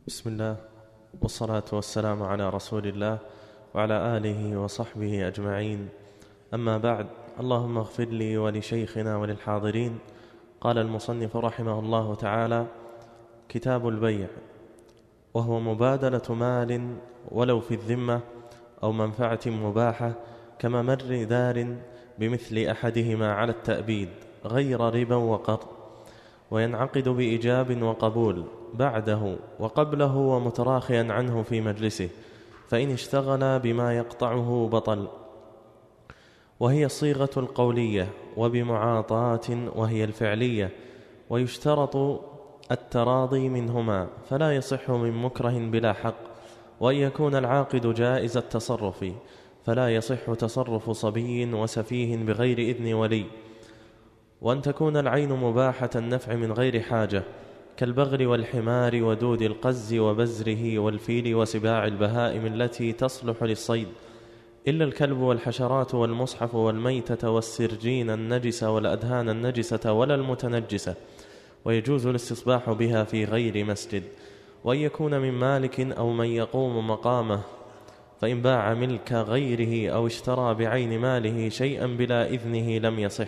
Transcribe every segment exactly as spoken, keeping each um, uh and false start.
بسم الله والصلاة والسلام على رسول الله وعلى آله وصحبه أجمعين، أما بعد. اللهم اغفر لي ولشيخنا وللحاضرين. قال المصنف رحمه الله تعالى: كتاب البيع، وهو مبادلة مال ولو في الذمة أو منفعة مباحة كممر دار بمثل أحدهما على التأبيد غير ربا وقرض، وينعقد بإيجاب وقبول بعده وقبله ومتراخيا عنه في مجلسه، فإن اشتغل بما يقطعه بطل. وهي الصيغة القولية، وبمعاطاة وهي الفعلية، ويشترط التراضي منهما، فلا يصح من مكره بلا حق. وأن يكون العاقد جائز التصرف، فلا يصح تصرف صبي وسفيه بغير إذن ولي. وأن تكون العين مباحة النفع من غير حاجة، كالبغل والحمار ودود القز وبزره والفيل وسباع البهائم التي تصلح للصيد، إلا الكلب والحشرات والمصحف والميتة والسرجين النجسة والأدهان النجسة ولا المتنجسة، ويجوز الاستصباح بها في غير مسجد. وأن يكون من مالك أو من يقوم مقامه، فإن باع ملك غيره أو اشترى بعين ماله شيئا بلا إذنه لم يصح.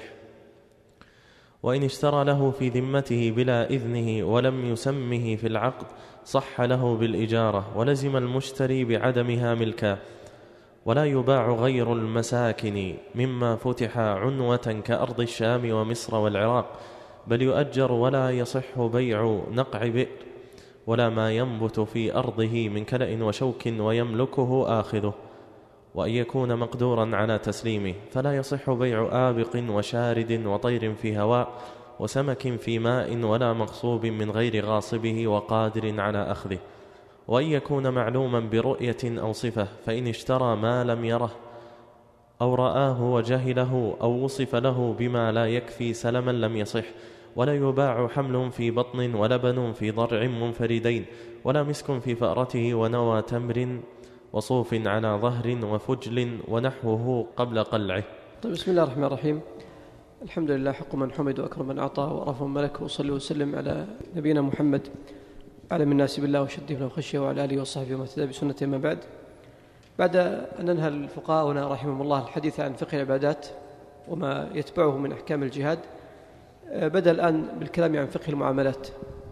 وإن اشترى له في ذمته بلا إذنه ولم يسمه في العقد صح له بالإجارة، ولزم المشتري بعدمها ملكا. ولا يباع غير المساكن مما فتح عنوة كأرض الشام ومصر والعراق، بل يؤجر، ولا يصح بيع نقع بئر ولا ما ينبت في أرضه من كلأ وشوك ويملكه آخذه. وأن يكون مقدورا على تسليمه، فلا يصح بيع آبق وشارد وطير في هواء وسمك في ماء ولا مغصوب من غير غاصبه وقادر على أخذه. وأن يكون معلوما برؤية أو صفة، فإن اشترى ما لم يره أو رآه وجهله أو وصف له بما لا يكفي سلما لم يصح. ولا يباع حمل في بطن ولبن في ضرع منفردين، ولا مسك في فأرته ونوى تمر وصوف على ظهر وفجل ونحوه قبل قلعه. طيب، بسم الله الرحمن الرحيم. الحمد لله، حق من حمد وأكرم من أعطى ورفع من ملك، وصلي وسلم على نبينا محمد أعلم الناس بالله وشده له خشيه، وعلى آله وصحبه ومن اهتدى بسنته. ما بعد بعد أن ننهى الفقهاء رحمهم الله الحديث عن فقه العبادات وما يتبعه من أحكام الجهاد، بدأ الآن بالكلام عن فقه المعاملات.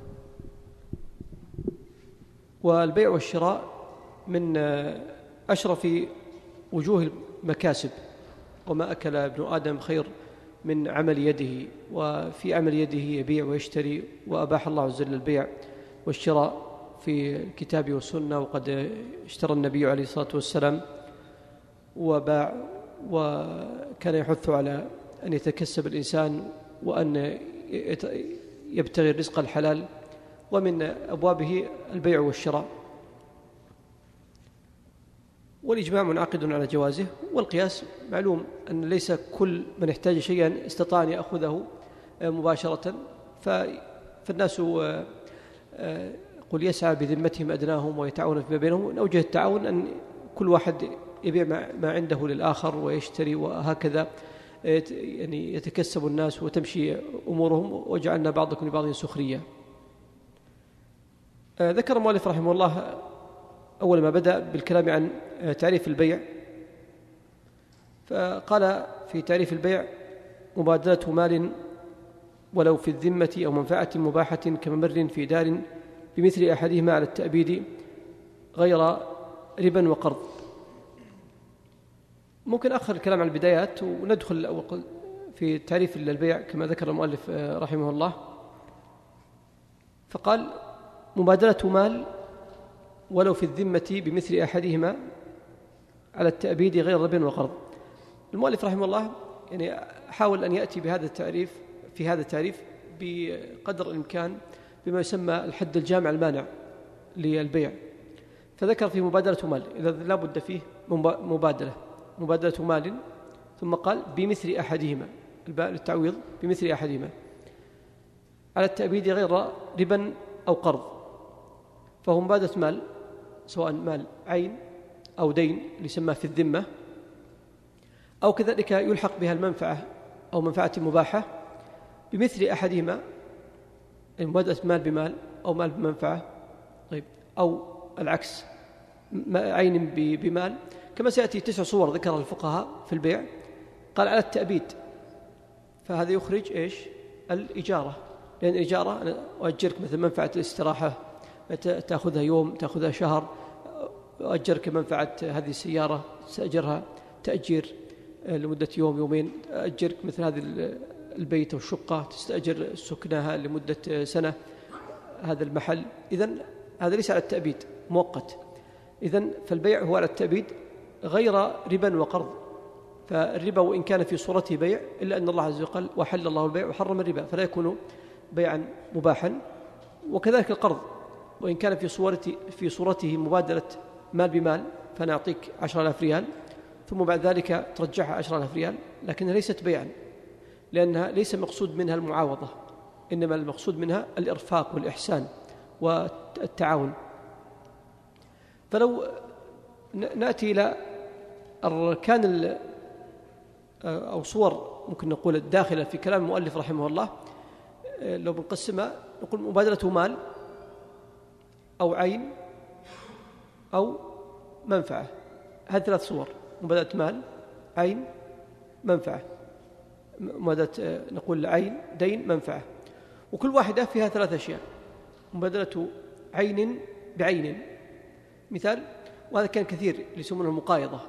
والبيع والشراء من أشرف وجوه المكاسب، وما أكل ابن آدم خير من عمل يده، وفي عمل يده يبيع ويشتري، وأباح الله عز وجل البيع والشراء في الكتاب والسنة. وقد اشترى النبي عليه الصلاة والسلام وباع، وكان يحث على أن يتكسب الإنسان وأن يبتغي الرزق الحلال، ومن أبوابه البيع والشراء. والإجماع منعقد على جوازه، والقياس معلوم أن ليس كل من احتاج شيئا استطاع أن يأخذه مباشرة، فالناس قل يسعى بذمتهم أدناهم ويتعاون فيما بينهم. من أوجه التعاون أن كل واحد يبيع ما عنده للآخر ويشتري، وهكذا يعني يتكسب الناس وتمشي أمورهم، وجعلنا بعضكم لبعض سخريا. ذكر المؤلف رحمه الله أول ما بدأ بالكلام عن تعريف البيع، فقال في تعريف البيع: مبادلة مال ولو في الذمة أو منفعة مباحة كممر في دار بمثل أحدهما على التأبيد غير ربا وقرض. ممكن أخر الكلام عن البدايات وندخل في تعريف البيع كما ذكر المؤلف رحمه الله. فقال: مبادلة مال ولو في الذمة بمثل أحدهما على التأبيد غير ربا وقرض. المؤلف رحمه الله يعني حاول أن يأتي بهذا التعريف في هذا التعريف بقدر الإمكان بما يسمى الحد الجامع المانع للبيع. فذكر في مبادلة مال، إذا لا بد فيه مبادلة مبادلة مال، ثم قال بمثل أحدهما، الباء للتعويض، بمثل أحدهما على التأبيد غير ربا أو قرض. فهو مبادلة مال، سواء مال عين أو دين اللي يسمى في الذمة، أو كذلك يلحق بها المنفعة أو منفعة مباحة بمثل أحدهما، مبادلة مال بمال أو مال بمنفعة. طيب، أو العكس عين بمال، كما سيأتي تسع صور ذكرها الفقهاء في البيع. قال على التأبيد، فهذا يخرج إيش؟ الإجارة، لأن الإجارة أنا أؤجرك مثل منفعة الاستراحة تأخذها يوم تأخذها شهر، أؤجرك منفعة هذه السيارة تأجرها تأجير لمدة يوم يومين، أؤجرك مثل هذه البيت والشقة تستأجر سكنها لمدة سنة هذا المحل. إذن هذا ليس على التأبيد، مؤقت. إذن فالبيع هو على التأبيد غير ربا وقرض. فالربا وإن كان في صورته بيع إلا أن الله عز وجل وحل الله البيع وحرم الربا فلا يكون بيعا مباحا. وكذلك القرض وإن كان في صورته في صورته مبادلة مال بمال، فأنا أعطيك عشرة آلاف ريال ثم بعد ذلك ترجعها عشرة آلاف ريال، لكنها ليست بيعا لأنها ليس مقصود منها المعاوضة، إنما المقصود منها الإرفاق والإحسان والتعاون. فلو نأتي إلى أركان أو صور ممكن نقول الداخلة في كلام المؤلف رحمه الله، لو بنقسمها نقول مبادلة مال أو عين أو منفعة. هذه ثلاث صور: مبادلة مال، عين، منفعة. مبادلة نقول عين، دين، منفعة، وكل واحدة فيها ثلاث أشياء. مبادلة عين بعين مثال، وهذا كان كثير يسمونه المقايضة.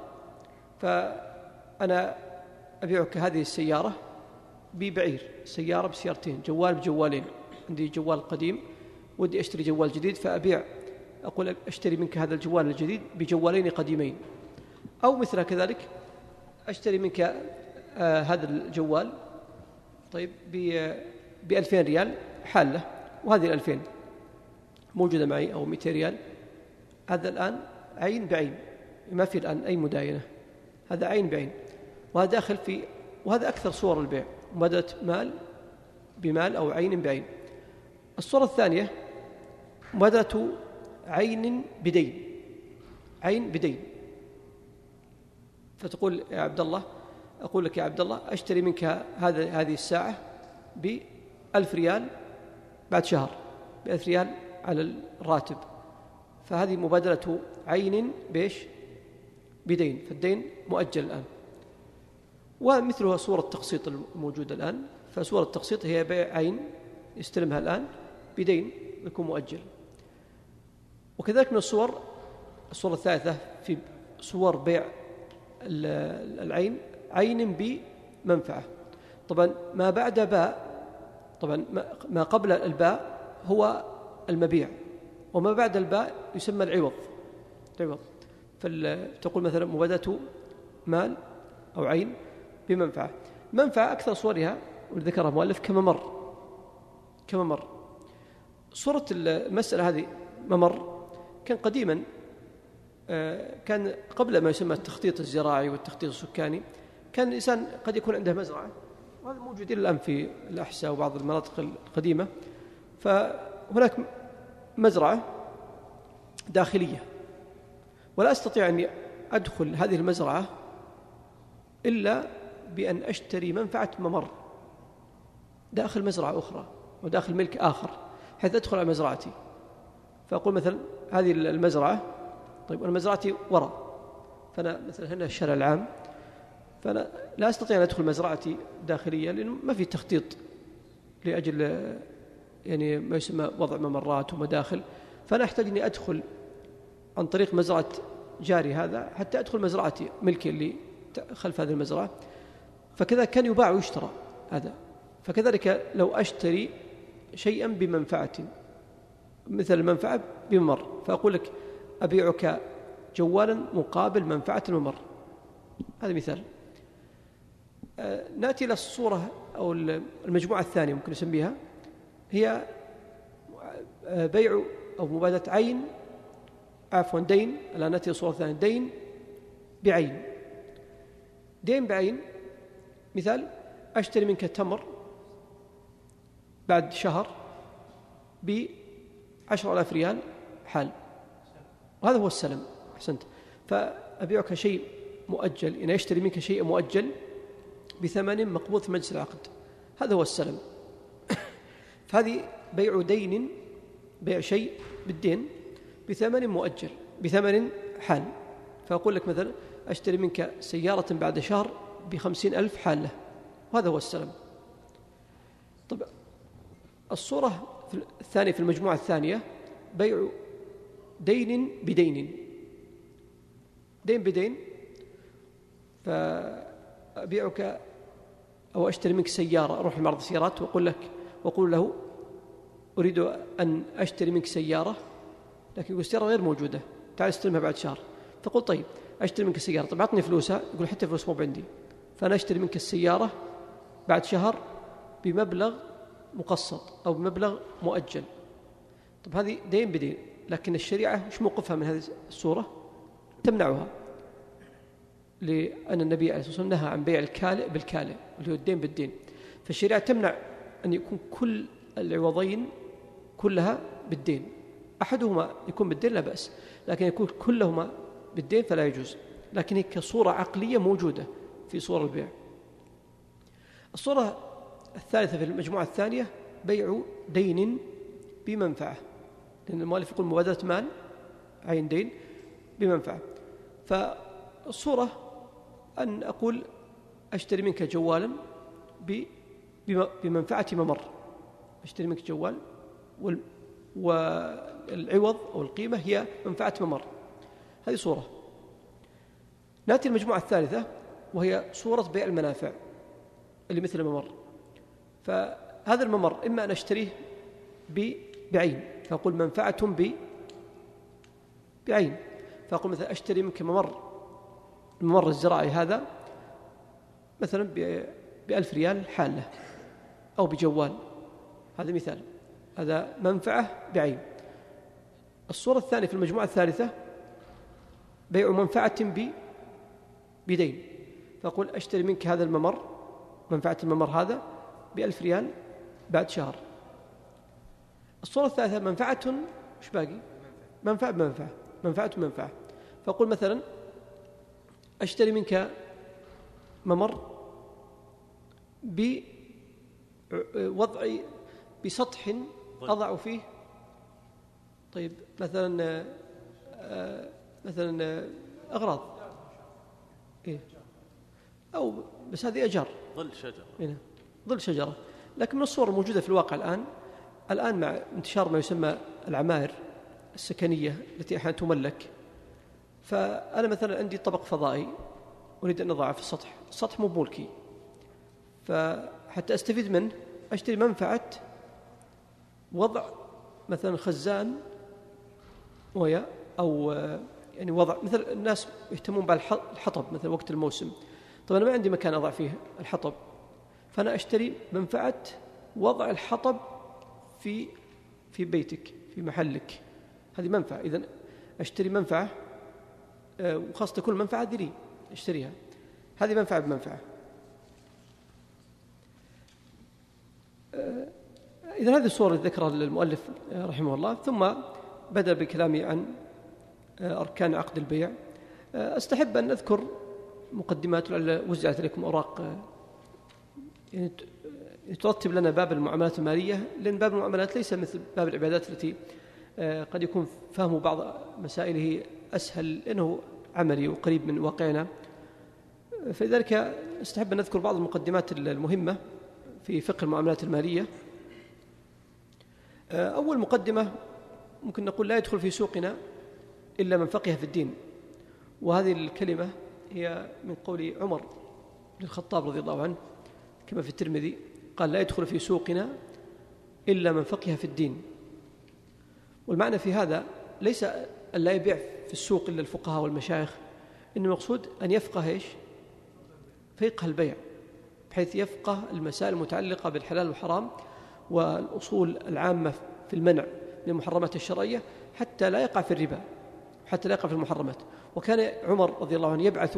فأنا أبيعك هذه السيارة ببعير، سيارة بسيارتين، جوال بجوالين. عندي جوال قديم ودي أشتري جوال جديد، فأبيع أقول أشتري منك هذا الجوال الجديد بجوالين قديمين. أو مثل كذلك أشتري منك آه هذا الجوال طيب بألفين ريال حالة، وهذه الألفين موجودة معي أو مئتين ريال. هذا الآن عين بعين، ما في الآن أي مداينة، هذا عين بعين. وهذا داخل في، وهذا أكثر صور البيع، مبادلة مال بمال أو عين بعين. الصورة الثانية مبادلة عين بدين، عين بدين. فتقول يا عبد الله، أقول لك يا عبد الله أشتري منك هذا هذه الساعة بألف ريال بعد شهر، بألف ريال على الراتب. فهذه مبادلة عين بيش بدين، فالدين مؤجل الآن. ومثلها صورة التقسيط الموجودة الآن، فصورة التقسيط هي بيع عين يستلمها الآن بدين يكون مؤجل. وكذلك من الصور الصورة الثالثة في صور بيع العين، عين بمنفعة. طبعا ما بعد باء، طبعا ما قبل الباء هو المبيع، وما بعد الباء يسمى العوض. العوض فتقول مثلا مبادلة مال أو عين بمنفعة. منفعة أكثر صورها وذكرها مؤلف كممر، كممر. صورة المسألة هذه ممر كان قديما، كان قبل ما يسمى التخطيط الزراعي والتخطيط السكاني، كان الإنسان قد يكون عنده مزرعة، وهذا موجود الآن في الأحساء وبعض المناطق القديمة. فهناك مزرعة داخلية، ولا أستطيع أن أدخل هذه المزرعة إلا بأن أشتري منفعة ممر داخل مزرعة أخرى وداخل ملك آخر، حيث أدخل على مزرعتي. فأقول مثلا هذه المزرعة، طيب أنا مزرعتي وراء، فأنا مثلا هنا الشارع العام، فأنا لا أستطيع أن أدخل مزرعتي داخلية لأنه ما في تخطيط لأجل يعني ما يسمى وضع ممرات ومداخل. فأنا أحتاج أني أدخل عن طريق مزرعة جاري هذا حتى أدخل مزرعتي ملكي اللي خلف هذه المزرعة. فكذا كان يباع ويشترى هذا. فكذلك لو أشتري شيئا بمنفعة مثل المنفعة بممر، فأقول لك أبيعك جوالا مقابل منفعة الممر، هذا مثال. آه نأتي إلى الصورة أو المجموعة الثانية ممكن نسميها، هي بيع أو مبادلة عين عفوا دين. الآن نأتي الصورة الثانية، دين بعين. دين بعين مثال، أشتري منك تمر بعد شهر بعشر آلاف ريال حال، وهذا هو السلم. أحسنت. فأبيعك شيء مؤجل، إن أشتري منك شيء مؤجل بثمن مقبوض في مجلس العقد، هذا هو السلم. فهذه بيع دين، بيع شيء بالدين. بثمن مؤجل، بثمن حال. فأقول لك مثلا أشتري منك سيارة بعد شهر بخمسين ألف حالة، وهذا هو السلم. طب الصورة الثانية في المجموعة الثانية بيع دين بدين، دين بدين، فأبيعك أو أشتري منك سيارة، أروح لمعرض السيارات وأقول لك وأقول له أريد أن أشتري منك سيارة، لكن يقول السيارة غير موجودة، تعال استلمها بعد شهر. تقول طيب أشتري منك السيارة، طب أعطني فلوسها، يقول حتى فلوس مو عندي، فأنا أشتري منك السيارة بعد شهر بمبلغ مقسط أو بمبلغ مؤجل. طب هذه دين بدين، لكن الشريعة إيش موقفها من هذه الصورة؟ تمنعها، لأن النبي عليه الصلاة والسلام نهى عن بيع الكالئ بالكالئ اللي هو الدين بالدين. فالشريعة تمنع أن يكون كل العوضين كلها بالدين، أحدهما يكون بالدين لا بأس، لكن يكون كلهما بالدين فلا يجوز. لكن هي كصورة عقلية موجودة في صور البيع. الصورة الثالثة في المجموعة الثانية بيع دين بمنفعة، لأن المؤلف يقول مبادرة مال عين دين بمنفعة. فالصورة أن أقول أشتري منك جوالا بمنفعة ممر، أشتري منك جوال والعوض أو القيمة هي منفعة ممر، هذه صورة. نأتي المجموعة الثالثة وهي صورة بيع المنافع اللي مثل الممر. فهذا الممر إما أن أشتريه بعين، فأقول منفعة ب بعين، فأقول مثلا أشتري منك ممر، الممر الزراعي هذا مثلا بألف ريال حالة أو بجوال، هذا مثال، هذا منفعة بعين. الصورة الثانية في المجموعة الثالثة بيع منفعة ب بدين، فأقول أشتري منك هذا الممر، منفعة الممر هذا بألف ريال بعد شهر. الصورة الثالثة منفعة مش باقي منفعة بمنفعة، منفعة بمنفعة، فأقول مثلا أشتري منك ممر بوضع بسطح أضع فيه طيب مثلا آه مثلا أغراض إيه؟ أو بس هذه أجار ظل شجرة إيه؟ ظل شجرة. لكن من الصور الموجودة في الواقع الآن الآن مع انتشار ما يسمى العمائر السكنية التي أحيانا تملك، فأنا مثلا عندي طبق فضائي أريد أن أضعه في السطح، السطح مو ملكي، فحتى أستفيد منه أشتري منفعة وضع مثلا خزان موية، أو يعني وضع مثل الناس يهتمون بالحطب مثلا وقت الموسم، طبعا أنا ما عندي مكان أضع فيه الحطب، فأنا أشتري منفعة وضع الحطب في في بيتك في محلك، هذه منفعة. إذن أشتري منفعة، وخاصة كل منفعة دي لي أشتريها، هذه منفعة بمنفعة. إذن هذه الصورة ذكرها المؤلف رحمه الله، ثم بدأ بكلامي عن أركان عقد البيع. أستحب أن أذكر مقدمات، وزعت عليكم أوراق يعني ترتب لنا باب المعاملات المالية، لأن باب المعاملات ليس مثل باب العبادات التي قد يكون فهم بعض مسائله أسهل لأنه عملي وقريب من واقعنا، فلذلك استحب أن نذكر بعض المقدمات المهمة في فقه المعاملات المالية. أول مقدمة ممكن نقول لا يدخل في سوقنا إلا من فقه في الدين، وهذه الكلمة هي من قول عمر بن الخطاب رضي الله عنه كما في الترمذي، قال لا يدخل في سوقنا إلا من فقه في الدين. والمعنى في هذا ليس أن لا يبيع في السوق إلا الفقهاء والمشايخ، إن المقصود أن يفقه إيش؟ فقه البيع، بحيث يفقه المسائل المتعلقة بالحلال والحرام والأصول العامة في المنع من المحرمات الشرعية، حتى لا يقع في الربا، حتى لا يقع في المحرمات. وكان عمر رضي الله عنه يبعث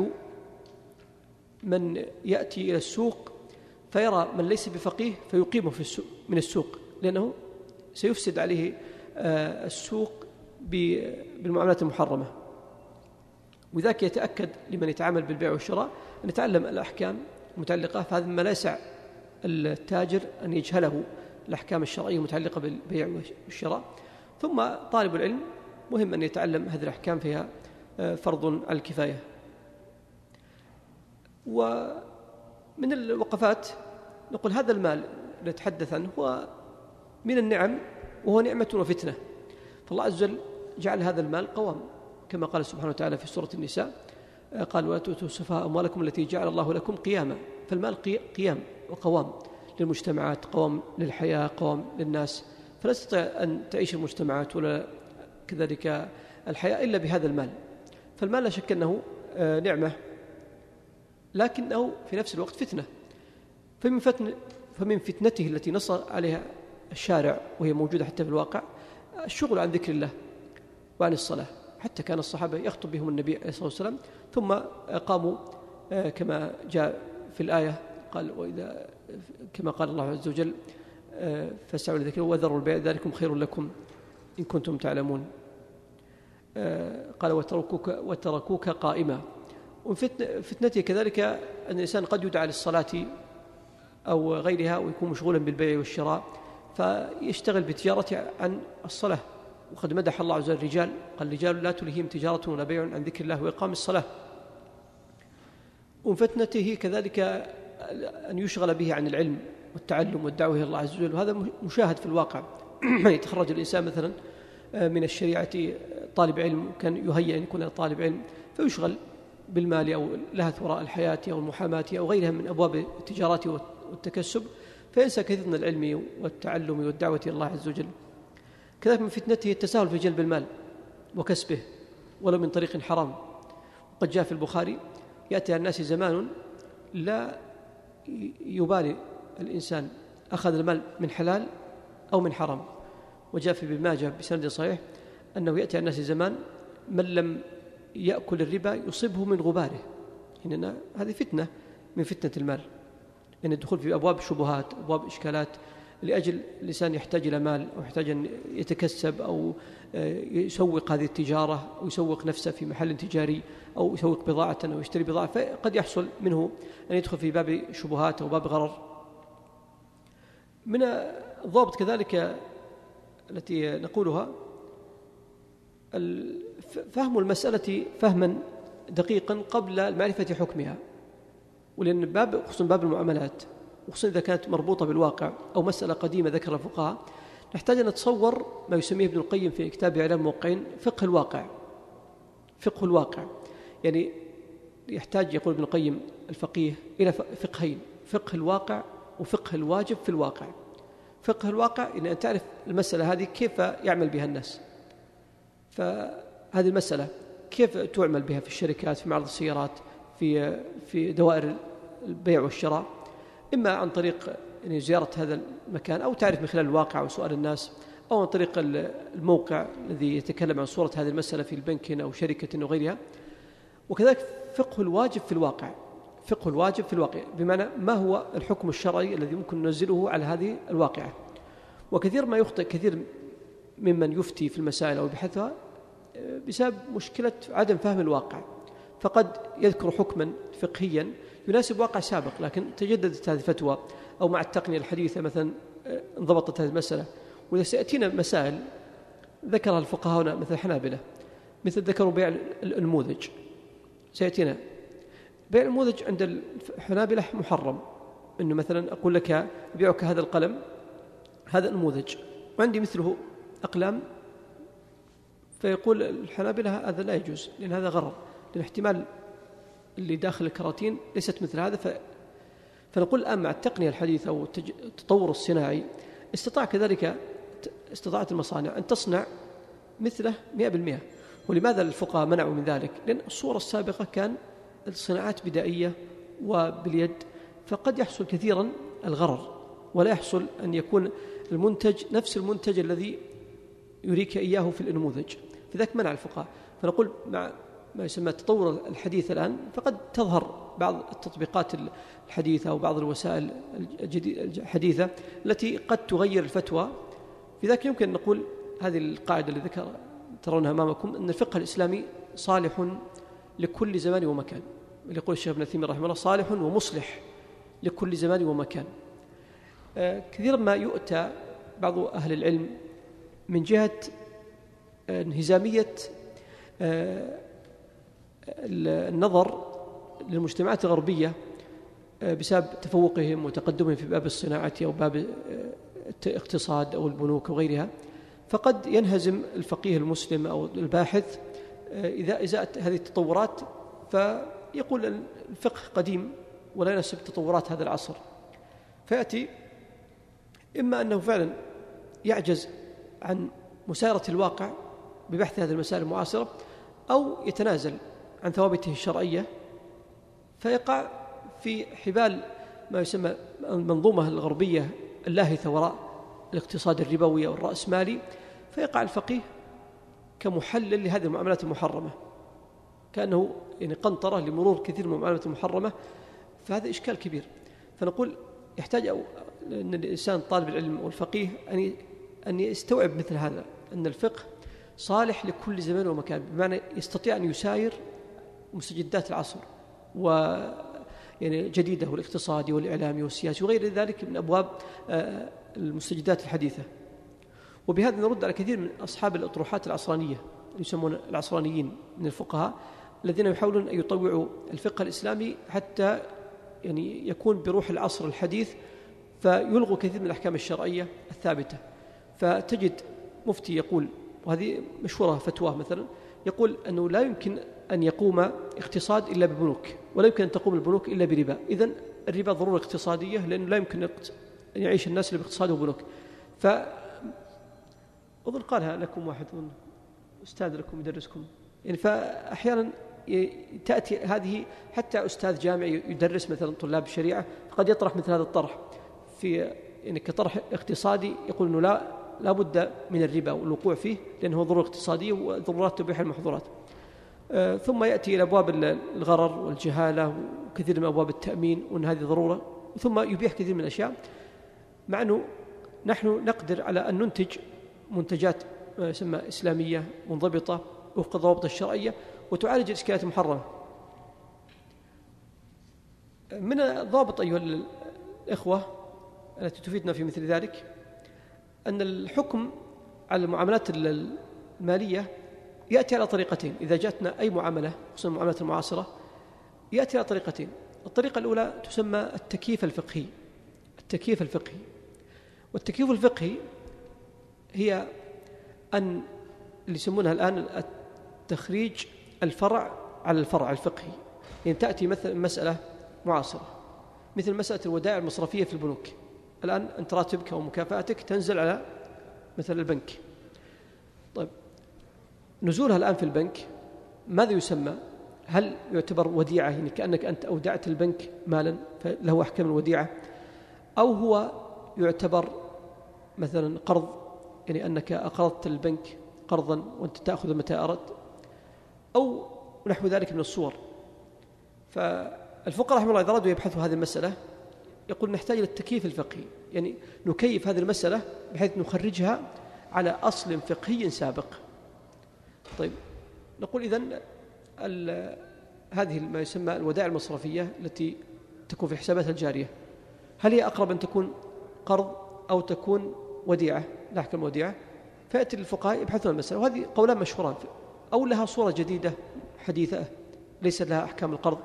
من يأتي إلى السوق فيرى من ليس بفقيه فيقيمه في السوق من السوق، لأنه سيفسد عليه السوق بالمعاملات المحرمة. وذاك يتأكد لمن يتعامل بالبيع والشراء أن يتعلم الأحكام المتعلقة، فهذا ما لا يسع التاجر أن يجهله الأحكام الشرعية المتعلقة بالبيع والشراء. ثم طالب العلم مهم أن يتعلم هذه الأحكام، فيها فرض على الكفاية. ومن الوقفات نقول هذا المال نتحدث عنه هو من النعم، وهو نعمة وفتنة. فالله عز وجل جعل هذا المال قوام، كما قال سبحانه وتعالى في سورة النساء، قال ولا تؤتوا السفهاء أموالكم التي جعل الله لكم قياما. فالمال قيام وقوام للمجتمعات، قوام للحياة، قوام للناس. فلا تستطيع أن تعيش المجتمعات ولا كذلك الحياة إلا بهذا المال. فالمال لا شك أنه نعمة، لكنه في نفس الوقت فتنة. فمن, فتن فمن فتنته التي نص عليها الشارع، وهي موجودة حتى في الواقع، الشغل عن ذكر الله وعن الصلاة. حتى كان الصحابة يخطب بهم النبي عليه الصلاة والسلام، ثم قاموا كما جاء في الآية، قال وإذا كما قال الله عز وجل فاسعوا لذكر وذروا البيع ذلكم خير لكم إن كنتم تعلمون. قال وتركوك, وتركوك قائما. وفتنته كذلك أن الإنسان قد يدعى للصلاة أو غيرها ويكون مشغولا بالبيع والشراء، فيشتغل بتجارته عن الصلاة. وقد مدح الله عز وجل الرجال، قال الرجال لا تلهيهم تجارة ولا بيع عن ذكر الله وإقام الصلاة. وفتنته كذلك أن يشغل به عن العلم والتعلم والدعوة إلى الله عز وجل، وهذا مشاهد في الواقع. يتخرج الإنسان مثلا من الشريعة طالب علم، كان يهيأ أن يكون طالب علم، فيشغل بالمال أو لهث وراء الحياة أو المحاماة أو غيرها من أبواب التجارات والتكسب، فينسى كثير من العلم والتعلم والدعوة إلى الله عز وجل. كذلك من فتنته التساهل في جلب المال وكسبه ولو من طريق حرام. وقد جاء في البخاري يأتي على الناس زمان لا يبالي الإنسان أخذ المال من حلال أو من حرام. وجاء في ابن ماجه بسند صحيح أنه يأتي على الناس زمان من لم يأكل الربا يصيبه من غباره. هنا هذه فتنة من فتنة المال، أن يعني الدخول في أبواب شبهات، أبواب إشكالات، لأجل الإنسان يحتاج إلى مال أو يحتاج أن يتكسب أو يسوق هذه التجارة أو يسوق نفسه في محل تجاري أو يسوق بضاعة أو يشتري بضاعة، فقد يحصل منه أن يدخل في باب شبهات أو باب غرر. من الضابط كذلك التي نقولها فهم المسألة فهما دقيقا قبل معرفة حكمها. ولأن باب خصوصا باب المعاملات، وخصوصا إذا كانت مربوطة بالواقع أو مسألة قديمة ذكر الفقهاء، نحتاج أن نتصور ما يسميه ابن القيم في كتاب إعلام الموقعين فقه الواقع. فقه الواقع يعني يحتاج، يقول ابن القيم الفقيه، إلى فقهين: فقه الواقع وفقه الواجب في الواقع. فقه الواقع إن أن تعرف المسألة هذه كيف يعمل بها الناس، فهذه المسألة كيف تعمل بها في الشركات، في معرض السيارات، في في دوائر البيع والشراء، إما عن طريق يعني زيارة هذا المكان، أو تعرف من خلال الواقع وسؤال الناس، أو عن طريق الموقع الذي يتكلم عن صورة هذه المسألة في البنك أو شركة أو غيرها. وكذلك فقه الواجب في الواقع. فقه الواجب في الواقع بمعنى ما هو الحكم الشرعي الذي ممكن ننزله على هذه الواقعة. وكثير ما يخطئ كثير ممن يفتي في المسائل أو يبحثها بسبب مشكلة عدم فهم الواقع، فقد يذكر حكما فقهيا يناسب واقع سابق، لكن تجددت هذه الفتوى أو مع التقنية الحديثة مثلا انضبطت هذه المسألة. وإذا سيأتينا مسائل ذكرها الفقهاء مثل الحنابلة، مثل ذكروا بيع النموذج، سيأتينا بيع النموذج عند الحنابلة محرم. إنه مثلا أقول لك بيعك هذا القلم، هذا نموذج، وعندي مثله أقلام، فيقول الحنابلة هذا لا يجوز، لأن هذا غرر، لأن احتمال اللي داخل الكراتين ليست مثل هذا. ف... فنقول الآن مع التقنية الحديثة والتطور الصناعي استطاع كذلك استطاعت المصانع أن تصنع مثله مئة بالمئة. ولماذا الفقهاء منعوا من ذلك؟ لأن الصورة السابقة كان الصناعات بدائية وباليد، فقد يحصل كثيرا الغرر، ولا يحصل أن يكون المنتج نفس المنتج الذي يريك إياه في النموذج، فذلك منع الفقهاء. فنقول مع ما يسمى التطور الحديث الآن، فقد تظهر بعض التطبيقات الحديثة أو بعض الوسائل الحديثة التي قد تغير الفتوى. لذلك يمكن أن نقول هذه القاعدة اللي ذكر ترونها أمامكم، أن الفقه الإسلامي صالح لكل زمان ومكان. يقول الشيخ ابن تيمية رحمه الله صالح ومصلح لكل زمان ومكان. كثيرا ما يؤتى بعض أهل العلم من جهة انهزامية النظر للمجتمعات الغربية بسبب تفوقهم وتقدمهم في باب الصناعة أو باب الاقتصاد أو البنوك وغيرها، فقد ينهزم الفقيه المسلم أو الباحث إذا إزاءت هذه التطورات، فيقول الفقه قديم ولا يناسب تطورات هذا العصر، فيأتي إما أنه فعلا يعجز عن مسايرة الواقع ببحث هذه المسائل المعاصرة، أو يتنازل عن ثوابته الشرعية فيقع في حبال ما يسمى المنظومة الغربية اللاهثة وراء الاقتصاد الربوي أو الرأسمالي، فيقع الفقيه كمحلل لهذه المعاملات المحرمة، كأنه يعني قنطرة لمرور كثير من المعاملات المحرمة، فهذا إشكال كبير. فنقول يحتاج أو أن الإنسان طالب العلم والفقيه أن أن يستوعب مثل هذا، أن الفقه صالح لكل زمان ومكان، بمعنى يستطيع أن يساير مستجدات العصر و يعني جديدة، والاقتصادي والإعلامي والسياسي وغير ذلك من أبواب المستجدات الحديثة. وبهذا نرد على كثير من أصحاب الأطروحات العصرانية يسمون العصرانيين من الفقهاء الذين يحاولون أن يطوعوا الفقه الإسلامي حتى يعني يكون بروح العصر الحديث، فيلغوا كثير من الأحكام الشرعية الثابتة. فتجد مفتي يقول، وهذه مشهورة فتواه مثلا، يقول أنه لا يمكن أن يقوم اقتصاد إلا ببنوك، ولا يمكن أن تقوم البنوك إلا بربا. إذن الربا ضرورة اقتصادية، لأنه لا يمكن أن يعيش الناس إلا باقتصاد وبنوك. فأظن قالها لكم واحد من أستاذ لكم يدرسكم يعني، فأحيانا تأتي هذه حتى أستاذ جامعي يدرس مثلا طلاب الشريعة قد يطرح مثل هذا الطرح في يعني كطرح اقتصادي، يقول أنه لا لا بد من الربا والوقوع فيه لأنه ضرورة اقتصادية وضرورات تبيح المحظورات. آه ثم يأتي إلى أبواب الغرر والجهالة وكثير من أبواب التأمين وأن هذه ضرورة، ثم يبيح كثير من الأشياء، مع أنه نحن نقدر على أن ننتج منتجات ما يسمى إسلامية منضبطة وفق الضوابط الشرعية وتعالج الإشكالات المحرمة. من الضابط أيها الإخوة التي تفيدنا في مثل ذلك أن الحكم على المعاملات المالية يأتي على طريقتين. إذا جاءتنا أي معاملة خصوصا المعاملات المعاصرة يأتي على طريقتين. الطريقة الأولى تسمى التكييف الفقهي. التكييف الفقهي والتكييف الفقهي هي أن اللي يسمونها الآن التخريج الفرع على الفرع الفقهي. يعني تأتي مثل مسألة معاصرة مثل مسألة الودائع المصرفية في البنوك. الآن أنت راتبك أو مكافأتك تنزل على مثل البنك. طيب نزولها الآن في البنك ماذا يسمى؟ هل يعتبر وديعة يعني كأنك أنت أودعت البنك مالا فله أحكام الوديعة، أو هو يعتبر مثلا قرض يعني أنك أقرضت البنك قرضا وأنت تأخذ متى أردت، أو نحو ذلك من الصور. فالفقهاء رحمه الله إذا أرادوا يبحثوا هذه المسألة يقول نحتاج إلى التكييف الفقهي، يعني نكيف هذه المسألة بحيث نخرجها على أصل فقهي سابق. طيب نقول إذن هذه ما يسمى الودائع المصرفية التي تكون في حساباتها الجارية هل هي أقرب أن تكون قرض أو تكون وديعة لا أحكام وديعة؟ فيأتي الفقهاء يبحثون المسألة، وهذه قولان مشهوران، أو لها صورة جديدة حديثة ليس لها أحكام القرض.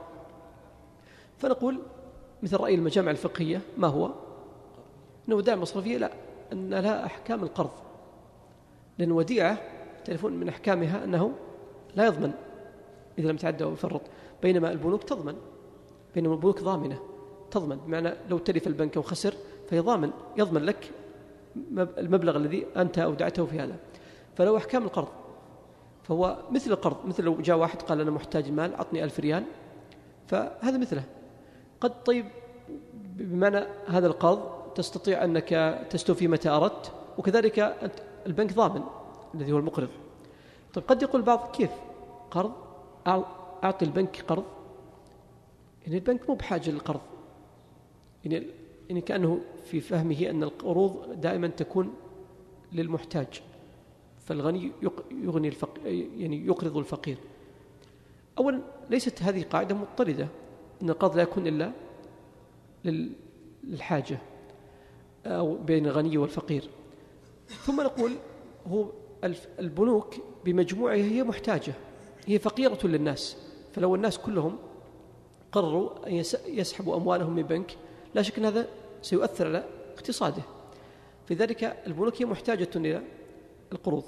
فنقول مثل رأي المجامع الفقهية ما هو؟ أن الودائع المصرفية لا، أن لها أحكام القرض، لأن وديعة تعرفون من أحكامها أنه لا يضمن إذا لم تعدى أو يفرط، بينما البنوك تضمن، بينما البنوك ضامنة تضمن، بمعنى لو تلف البنك أو خسر فهي ضامن يضمن لك المبلغ الذي أنت أودعته في هذا. فلو أحكام القرض فهو مثل القرض، مثل لو جاء واحد قال أنا محتاج المال أعطني ألف ريال، فهذا مثله. قد طيب بمعنى هذا القرض تستطيع أنك تستوفي متى أردت، وكذلك البنك ضامن الذي هو المقرض. طيب قد يقول بعض كيف قرض أعطي البنك قرض، يعني البنك مو بحاجة للقرض، يعني يعني كأنه في فهمه أن القروض دائما تكون للمحتاج، فالغني يغني الفقير يعني يقرض الفقير. أولا ليست هذه قاعدة مضطردة أن القرض لا يكون إلا للحاجة أو بين الغني والفقير. ثم نقول هو البنوك بمجموعها هي محتاجة، هي فقيرة للناس، فلو الناس كلهم قرروا أن يسحبوا أموالهم من بنك لا شك أن هذا سيؤثر على اقتصاده. في ذلك البنوك هي محتاجة إلى القروض.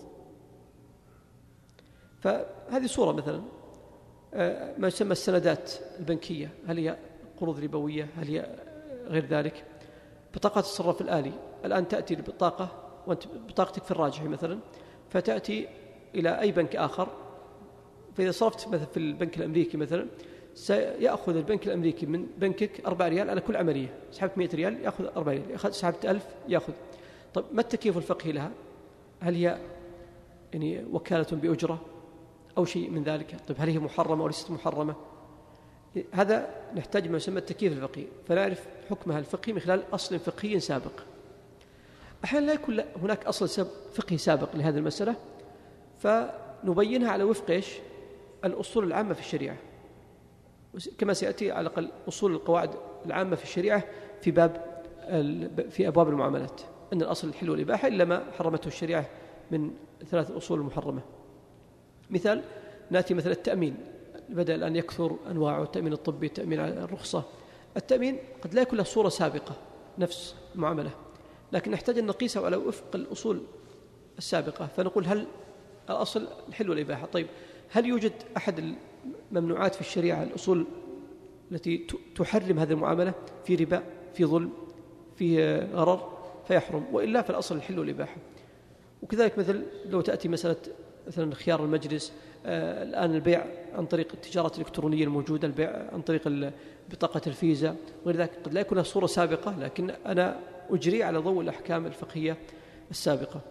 فهذه صورة مثلا ما يسمى السندات البنكية، هل هي قروض ربوية هل هي غير ذلك؟ بطاقة الصراف الآلي الآن تأتي بطاقة وأنت بطاقتك في الراجحي مثلا، فتأتي إلى أي بنك آخر، فإذا صرفت مثلا في البنك الأمريكي مثلا سيأخذ البنك الأمريكي من بنكك أربعة ريال على كل عملية. سحبت مئة ريال يأخذ أربعة ريال، سحبت ألف يأخذ. طيب ما التكييف الفقهي لها؟ هل هي يعني وكالة بأجرة أو شيء من ذلك؟ طيب هل هي محرمة أو ليست محرمة؟ هذا نحتاج ما يسمى التكييف الفقهي، فنعرف حكمها الفقهي من خلال أصل فقهي سابق. أحيانا لا يكون هناك أصل فقهي سابق لهذه المسألة، فنبينها على وفق إيش؟ الأصول العامة في الشريعة، كما سيأتي على الأقل أصول القواعد العامة في الشريعة في باب في أبواب المعاملات، أن الأصل الحل والإباحة إلا ما حرمته الشريعة من ثلاث أصول المحرمة. مثال نأتي مثل التأمين، بدأ الآن يكثر أنواعه، التأمين الطبي، التأمين على الرخصة. التأمين قد لا يكون له صورة سابقة نفس المعاملة، لكن نحتاج أن نقيسه على وفق الأصول السابقة، فنقول هل الأصل الحل والإباحة. طيب هل يوجد أحد الممنوعات في الشريعة الأصول التي تحرم هذه المعاملة؟ في ربا، في ظلم، في غرر، فيحرم، وإلا فالأصل الحل والإباحة. وكذلك مثل لو تأتي مسألة مثلا خيار المجلس، آه الآن البيع عن طريق التجارة الإلكترونية الموجودة، البيع عن طريق بطاقة الفيزا وغير ذلك، قد لا يكون له صورة سابقة، لكن أنا أجري على ضوء الأحكام الفقهية السابقة.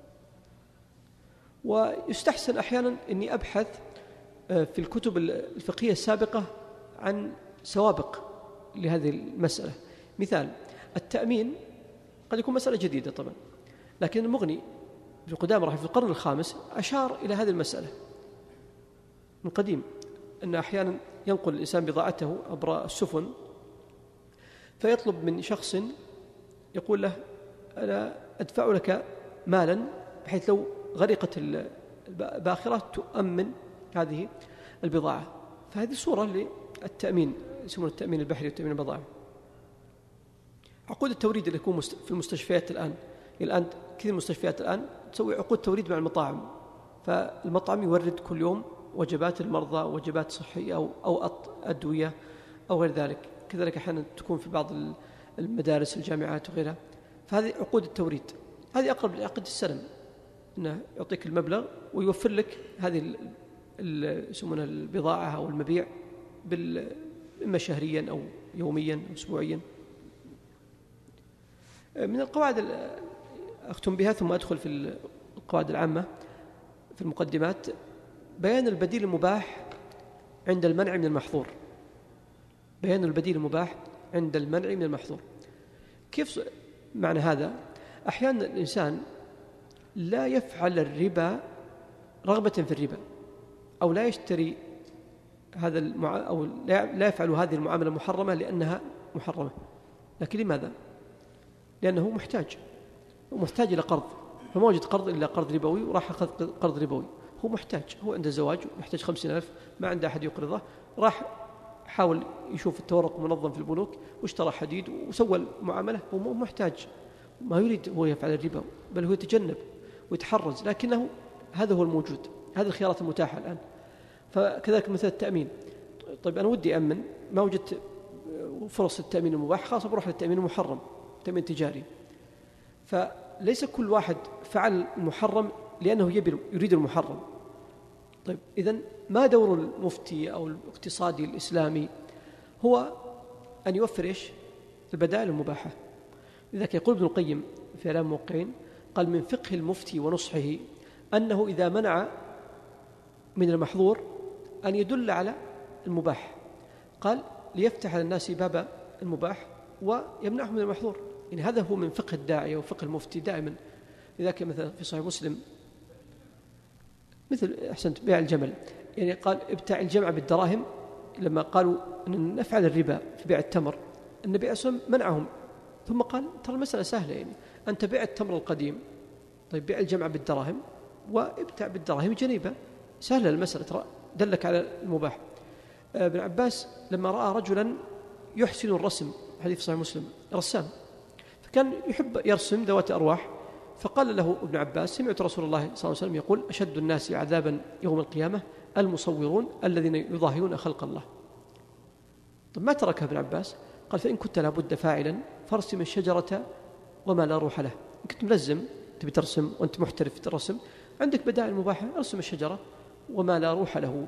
ويستحسن أحيانا أني أبحث في الكتب الفقهية السابقة عن سوابق لهذه المسألة. مثال التأمين قد يكون مسألة جديدة طبعا، لكن المغني في قدام رحمه في القرن الخامس أشار إلى هذه المسألة من قديم، أن أحيانا ينقل الإنسان بضاعته عبر السفن، فيطلب من شخص يقول له أنا أدفع لك مالا بحيث لو غرقت الباخرة تؤمن هذه البضاعة. فهذه صورة للتأمين، يسمونه التأمين البحري والتأمين البضائع. عقود التوريد اللي يكون في المستشفيات الآن، الآن كثير المستشفيات الآن تسوي عقود توريد مع المطاعم، فالمطعم يورد كل يوم وجبات المرضى، وجبات صحية أو أو أدوية أو غير ذلك. كذلك أحيانا تكون في بعض المدارس الجامعات وغيرها. فهذه عقود التوريد، هذه أقرب لعقد السلم، أنه يعطيك المبلغ ويوفر لك هذه يسمونها البضاعة أو المبيع إما شهريا أو يوميا أو أسبوعيا. من القواعد أختم بها ثم أدخل في القواعد العامة في المقدمات، بيان البديل المباح عند المنع من المحظور. بيان البديل المباح عند المنع من المحظور. كيف معنى هذا؟ أحيانا الإنسان لا يفعل الربا رغبة في الربا، أو لا يشتري هذا المع... أو لا يفعل هذه المعاملة المحرمة لأنها محرمة، لكن لماذا؟ لأنه محتاج محتاج إلى قرض، فما وجد قرض إلا قرض ربوي وراح أخذ قرض ربوي. هو محتاج، هو عنده زواج ويحتاج خمسين ألف، ما عنده أحد يقرضه، راح حاول يشوف التورق منظم في البنوك واشترى حديد وسوى المعاملة. هو محتاج، ما يريد هو يفعل الربا، بل هو يتجنب ويتحرز، لكنه هذا هو الموجود، هذه الخيارات المتاحة الآن. فكذلك مثل التأمين. طيب أنا ودي أمن، ما وجدت فرص التأمين المباح، خلاص بروح للتأمين المحرم، تأمين تجاري. فليس كل واحد فعل المحرم لأنه يريد المحرم. طيب إذن ما دور المفتي أو الاقتصادي الإسلامي؟ هو أن يوفر إيش؟ البدائل المباحة. لذلك يقول ابن القيم في إعلام الموقعين، قال من فقه المفتي ونصحه أنه إذا منع من المحظور أن يدل على المباح، قال ليفتح للناس باب المباح ويمنعهم من المحظور. يعني هذا هو من فقه الداعية وفقه المفتي دائما. لذلك مثلا في صحيح مسلم مثل أحسنت بيع الجمل، يعني قال ابتاع الجمع بالدراهم. لما قالوا أن نفعل الربا في بيع التمر، النبي عليه الصلاة والسلام منعهم، ثم قال ترى المسألة سهلة، يعني أنت بيع التمر القديم، طيب بيع الجمع بالدراهم وابتع بالدراهم جنيبة، سهلة المسألة، ترى دلك على المباح. ابن عباس لما رأى رجلا يحسن الرسم، حديث صحيح مسلم، رسام، فكان يحب يرسم ذوات أرواح، فقال له ابن عباس: سمعت رسول الله صلى الله عليه وسلم يقول: أشد الناس عذابا يوم القيامة المصورون الذين يظاهرون خلق الله. طب ما تركها ابن عباس؟ قال: فإن كنت لابد فاعلا فارسم الشجرة وما لا روح له. إن كنت ملزم تبي ترسم وأنت محترف في الرسم، عندك بدائل مباحة، ارسم الشجرة وما لا روح له.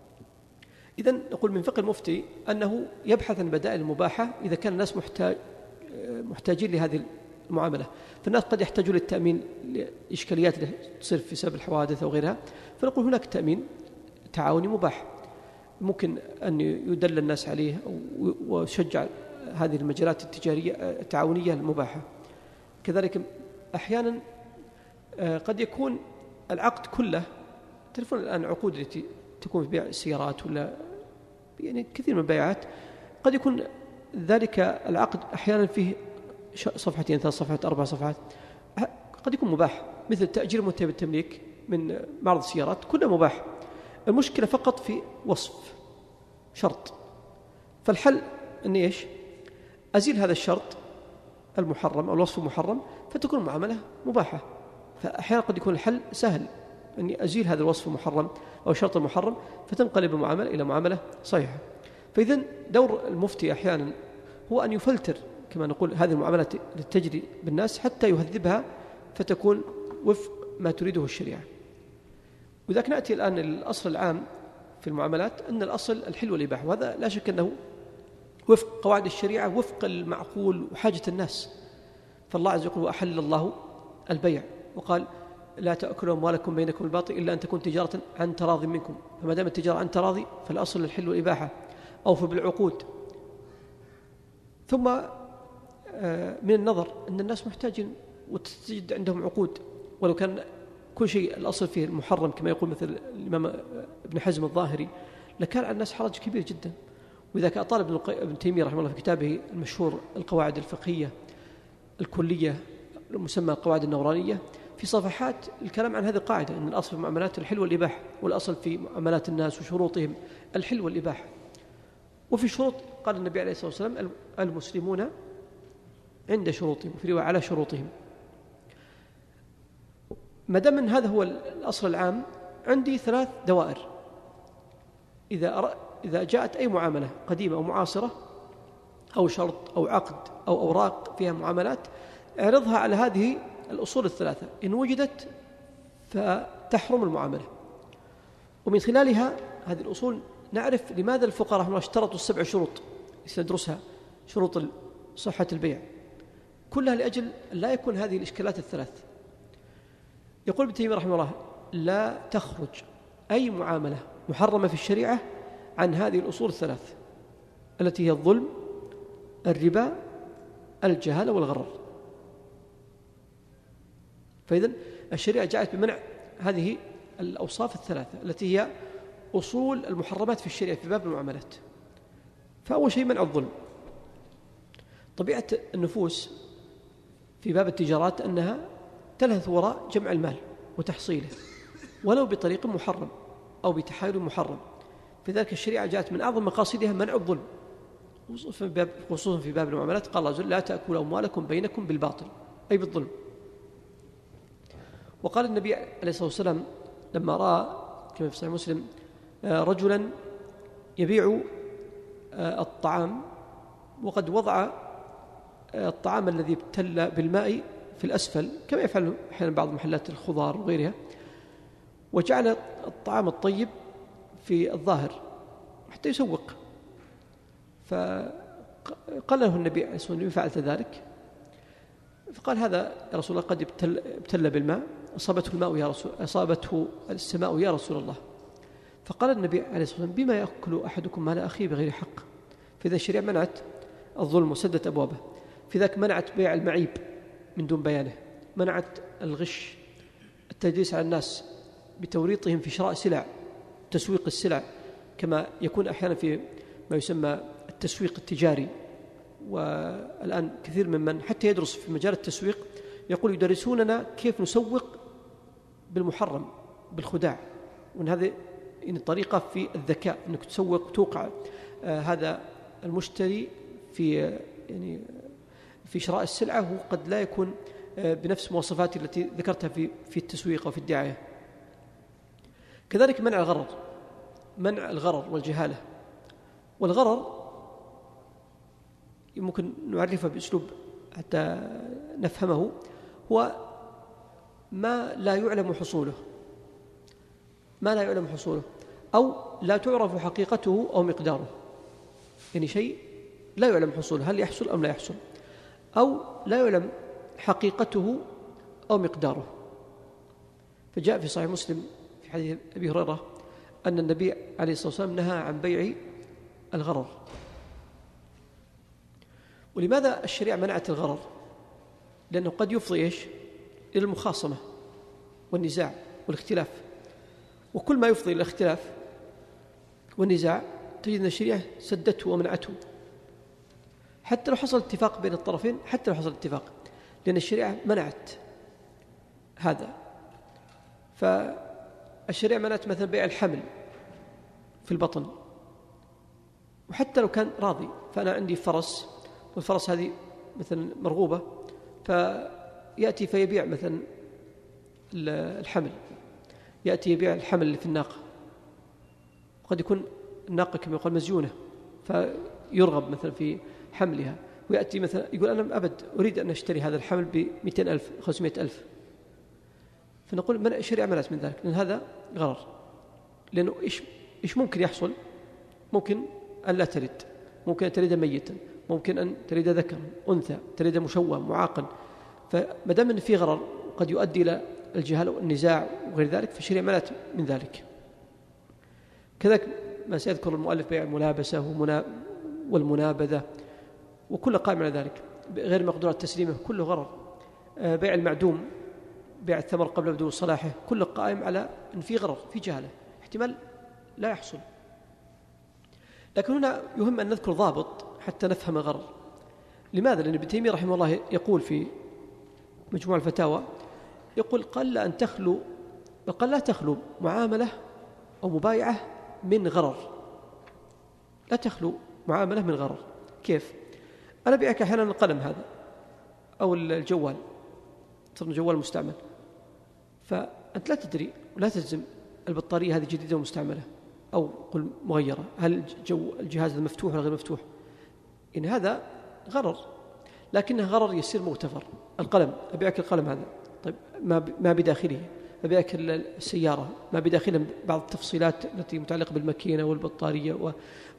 إذن نقول من فقه المفتي أنه يبحث عن بدائل المباحة إذا كان الناس محتاج محتاجين لهذه المعاملة. فالناس قد يحتاجون للتأمين لإشكاليات اللي تصير في سبب الحوادث أو غيرها، فنقول هناك تأمين تعاوني مباح ممكن أن يدل الناس عليه ويشجع هذه المجالات التجارية التعاونية المباحة. كذلك أحيانا قد يكون العقد كله، تعرفون الآن عقود التي تكون في بيع السيارات ولا يعني كثير من البيعات، قد يكون ذلك العقد أحيانا فيه صفحتين ثلاث صفحات أربع صفحات، قد يكون مباح، مثل تأجير منتهي بالتمليك من معرض السيارات، كله مباح. المشكلة فقط في وصف شرط، فالحل أني إيش أزيل هذا الشرط المحرم أو الوصف المحرم فتكون المعاملة مباحة. فأحيانا قد يكون الحل سهل، أني أزيل هذا الوصف المحرم أو الشرط المحرم فتنقلب المعاملة إلى معاملة صحيحة. فإذن دور المفتي أحيانا هو أن يفلتر كما نقول هذه المعاملات التي تجري بالناس حتى يهذبها فتكون وفق ما تريده الشريعة. وإذا نأتي الآن للأصل العام في المعاملات أن الأصل الحل والإباحة، وهذا لا شك أنه وفق قواعد الشريعة وفق المعقول وحاجة الناس. فالله عز وجل أحل الله البيع وقال: لا تأكلوا أموالكم بينكم بالباطل إلا أن تكون تجارة عن تراضي منكم. فما دام التجارة عن تراضي فالأصل الحل والإباحة. أوفوا بالعقود. ثم من النظر أن الناس محتاجين وتجد عندهم عقود، ولو كان كل شيء الأصل فيه المحرم كما يقول مثل الإمام ابن حزم الظاهري لكان على الناس حرج كبير جدا. وإذا كان طالب ابن تيمية رحمه الله في كتابه المشهور القواعد الفقهية الكلية المسمى القواعد النورانية، في صفحات الكلام عن هذه القاعدة أن الأصل في المعاملات الحل والإباحة، والأصل في معاملات الناس وشروطهم الحل والإباحة. وفي شروط قال النبي عليه الصلاة والسلام: المسلمون عند شروطهم، وفي رواية على شروطهم. ما دام من هذا هو الأصل العام، عندي ثلاث دوائر. إذا إذا جاءت أي معاملة قديمة أو معاصرة أو شرط أو عقد أو أوراق فيها معاملات، اعرضها على هذه الأصول الثلاثة، إن وجدت فتحرم المعاملة. ومن خلالها هذه الأصول نعرف لماذا الفقهاء رحمه الله اشترطوا السبع شروط سندرسها، شروط صحة البيع، كلها لأجل لا يكون هذه الإشكالات الثلاث. يقول ابن تيمية رحمه الله: لا تخرج أي معاملة محرمة في الشريعة عن هذه الأصول الثلاث التي هي الظلم، الربا، الجهالة والغرر. فإذن الشريعة جاءت بمنع هذه الأوصاف الثلاثة التي هي أصول المحرمات في الشريعة في باب المعاملات. فأول شيء منع الظلم. طبيعة النفوس في باب التجارات أنها تلهث وراء جمع المال وتحصيله ولو بطريق محرم أو بتحايل محرم. في ذلك الشريعة جاءت من أعظم مقاصدها منع الظلم، خصوصا في باب المعاملات. قال الله عز وجل: لا تأكلوا أموالكم بينكم بالباطل، أي بالظلم. وقال النبي عليه الصلاة والسلام لما رأى كما في صحيح مسلم رجلا يبيع الطعام وقد وضع الطعام الذي ابتل بالماء في الأسفل كما يفعل أحيانا بعض محلات الخضار وغيرها، وجعل الطعام الطيب في الظاهر حتى يسوق. فقال له النبي عليه الصلاة والسلام: فعلت ذلك؟ فقال: هذا يا رسول الله قد ابتل, ابتل بالماء، أصابته الماء يا رسول أصابته السماء يا رسول الله. فقال النبي عليه الصلاة والسلام: بما يأكل أحدكم مال أخيه بغير حق. فإذا الشريعة منعت الظلم وسدت أبوابه، في ذاك منعت بيع المعيب من دون بيانه، منعت الغش، التدليس على الناس بتوريطهم في شراء سلع، تسويق السلع كما يكون أحيانا في ما يسمى التسويق التجاري. والآن كثير ممن حتى يدرس في مجال التسويق يقول: يدرسوننا كيف نسوق بالمحرم بالخداع، وأن هذه يعني طريقة في الذكاء أنك تسوق توقع آه هذا المشتري في آه يعني في شراء السلعة وقد لا يكون آه بنفس مواصفات التي ذكرتها في في التسويق أو في الدعاية. كذلك منع الغرر، منع الغرر والجهالة. والغرر ممكن نعرفه بأسلوب حتى نفهمه، هو ما لا يعلم حصوله، ما لا يعلم حصوله أو لا تعرف حقيقته أو مقداره، يعني شيء لا يعلم حصوله هل يحصل أم لا يحصل، أو لا يعلم حقيقته أو مقداره. فجاء في صحيح مسلم في حديث أبي هريرة أن النبي عليه الصلاة والسلام نهى عن بيع الغرر. ولماذا الشريعة منعت الغرر؟ لأنه قد يفضي إيش؟ إلى المخاصمة والنزاع والاختلاف، وكل ما يفضي إلى الاختلاف والنزاع تجد أن الشريعة سدته ومنعته، حتى لو حصل اتفاق بين الطرفين، حتى لو حصل اتفاق، لأن الشريعة منعت هذا. فالشريعة منعت مثلا بيع الحمل في البطن، وحتى لو كان راضي، فأنا عندي فرس والفرس هذه مثلا مرغوبة، فيأتي فيبيع مثلا الحمل، يأتي يبيع الحمل اللي في الناقة، وقد يكون الناقة كما يقول مزيونة فيرغب مثلا في حملها، ويأتي مثلا يقول أنا أبد أريد أن أشتري هذا الحمل بمئتين ألف خمسمائة ألف، فنقول من الشريعة منعت من ذلك، لأن هذا غرر. لأنه إيش إيش ممكن يحصل؟ ممكن أن لا تلد، ممكن أن تلد ميتا، ممكن أن تلد ذكرا أنثى، تلد مشوه معاقا. فمدام أن في غرر قد يؤدي إلى الجهل والنزاع وغير ذلك، فالشريعة منعت من ذلك. كذلك ما سيذكر المؤلف بيع الملابسة والمنابذة وكل قائم على ذلك، غير مقدورة تسليمه كله غرر. بيع المعدوم، بيع الثمر قبل بدو صلاحه، كله قائم على أن في غرر، في جهلة، احتمال لا يحصل. لكن هنا يهم أن نذكر ضابط حتى نفهم الغرر. لماذا؟ لأن ابن تيمية رحمه الله يقول في مجموع الفتاوى، يقول قل أن تخلو وقل لا تخلو معاملة أو مبايعة من غرر، لا تخلو معاملة من غرر. كيف؟ أنا بيعك أحيانا القلم هذا أو الجوال، صرنا جوال مستعمل، فأنت لا تدري ولا تلزم البطارية هذه جديدة ومستعملة أو قل مغيرة، هل الجو الجهاز هذا مفتوح ولا غير مفتوح؟ إن هذا غرر، لكنه غرر يصير مغتفر. القلم، أبيعك القلم هذا، طيب ما بداخله، أبيعك السيارة ما بداخله بعض التفصيلات التي متعلقة بالماكينة والبطارية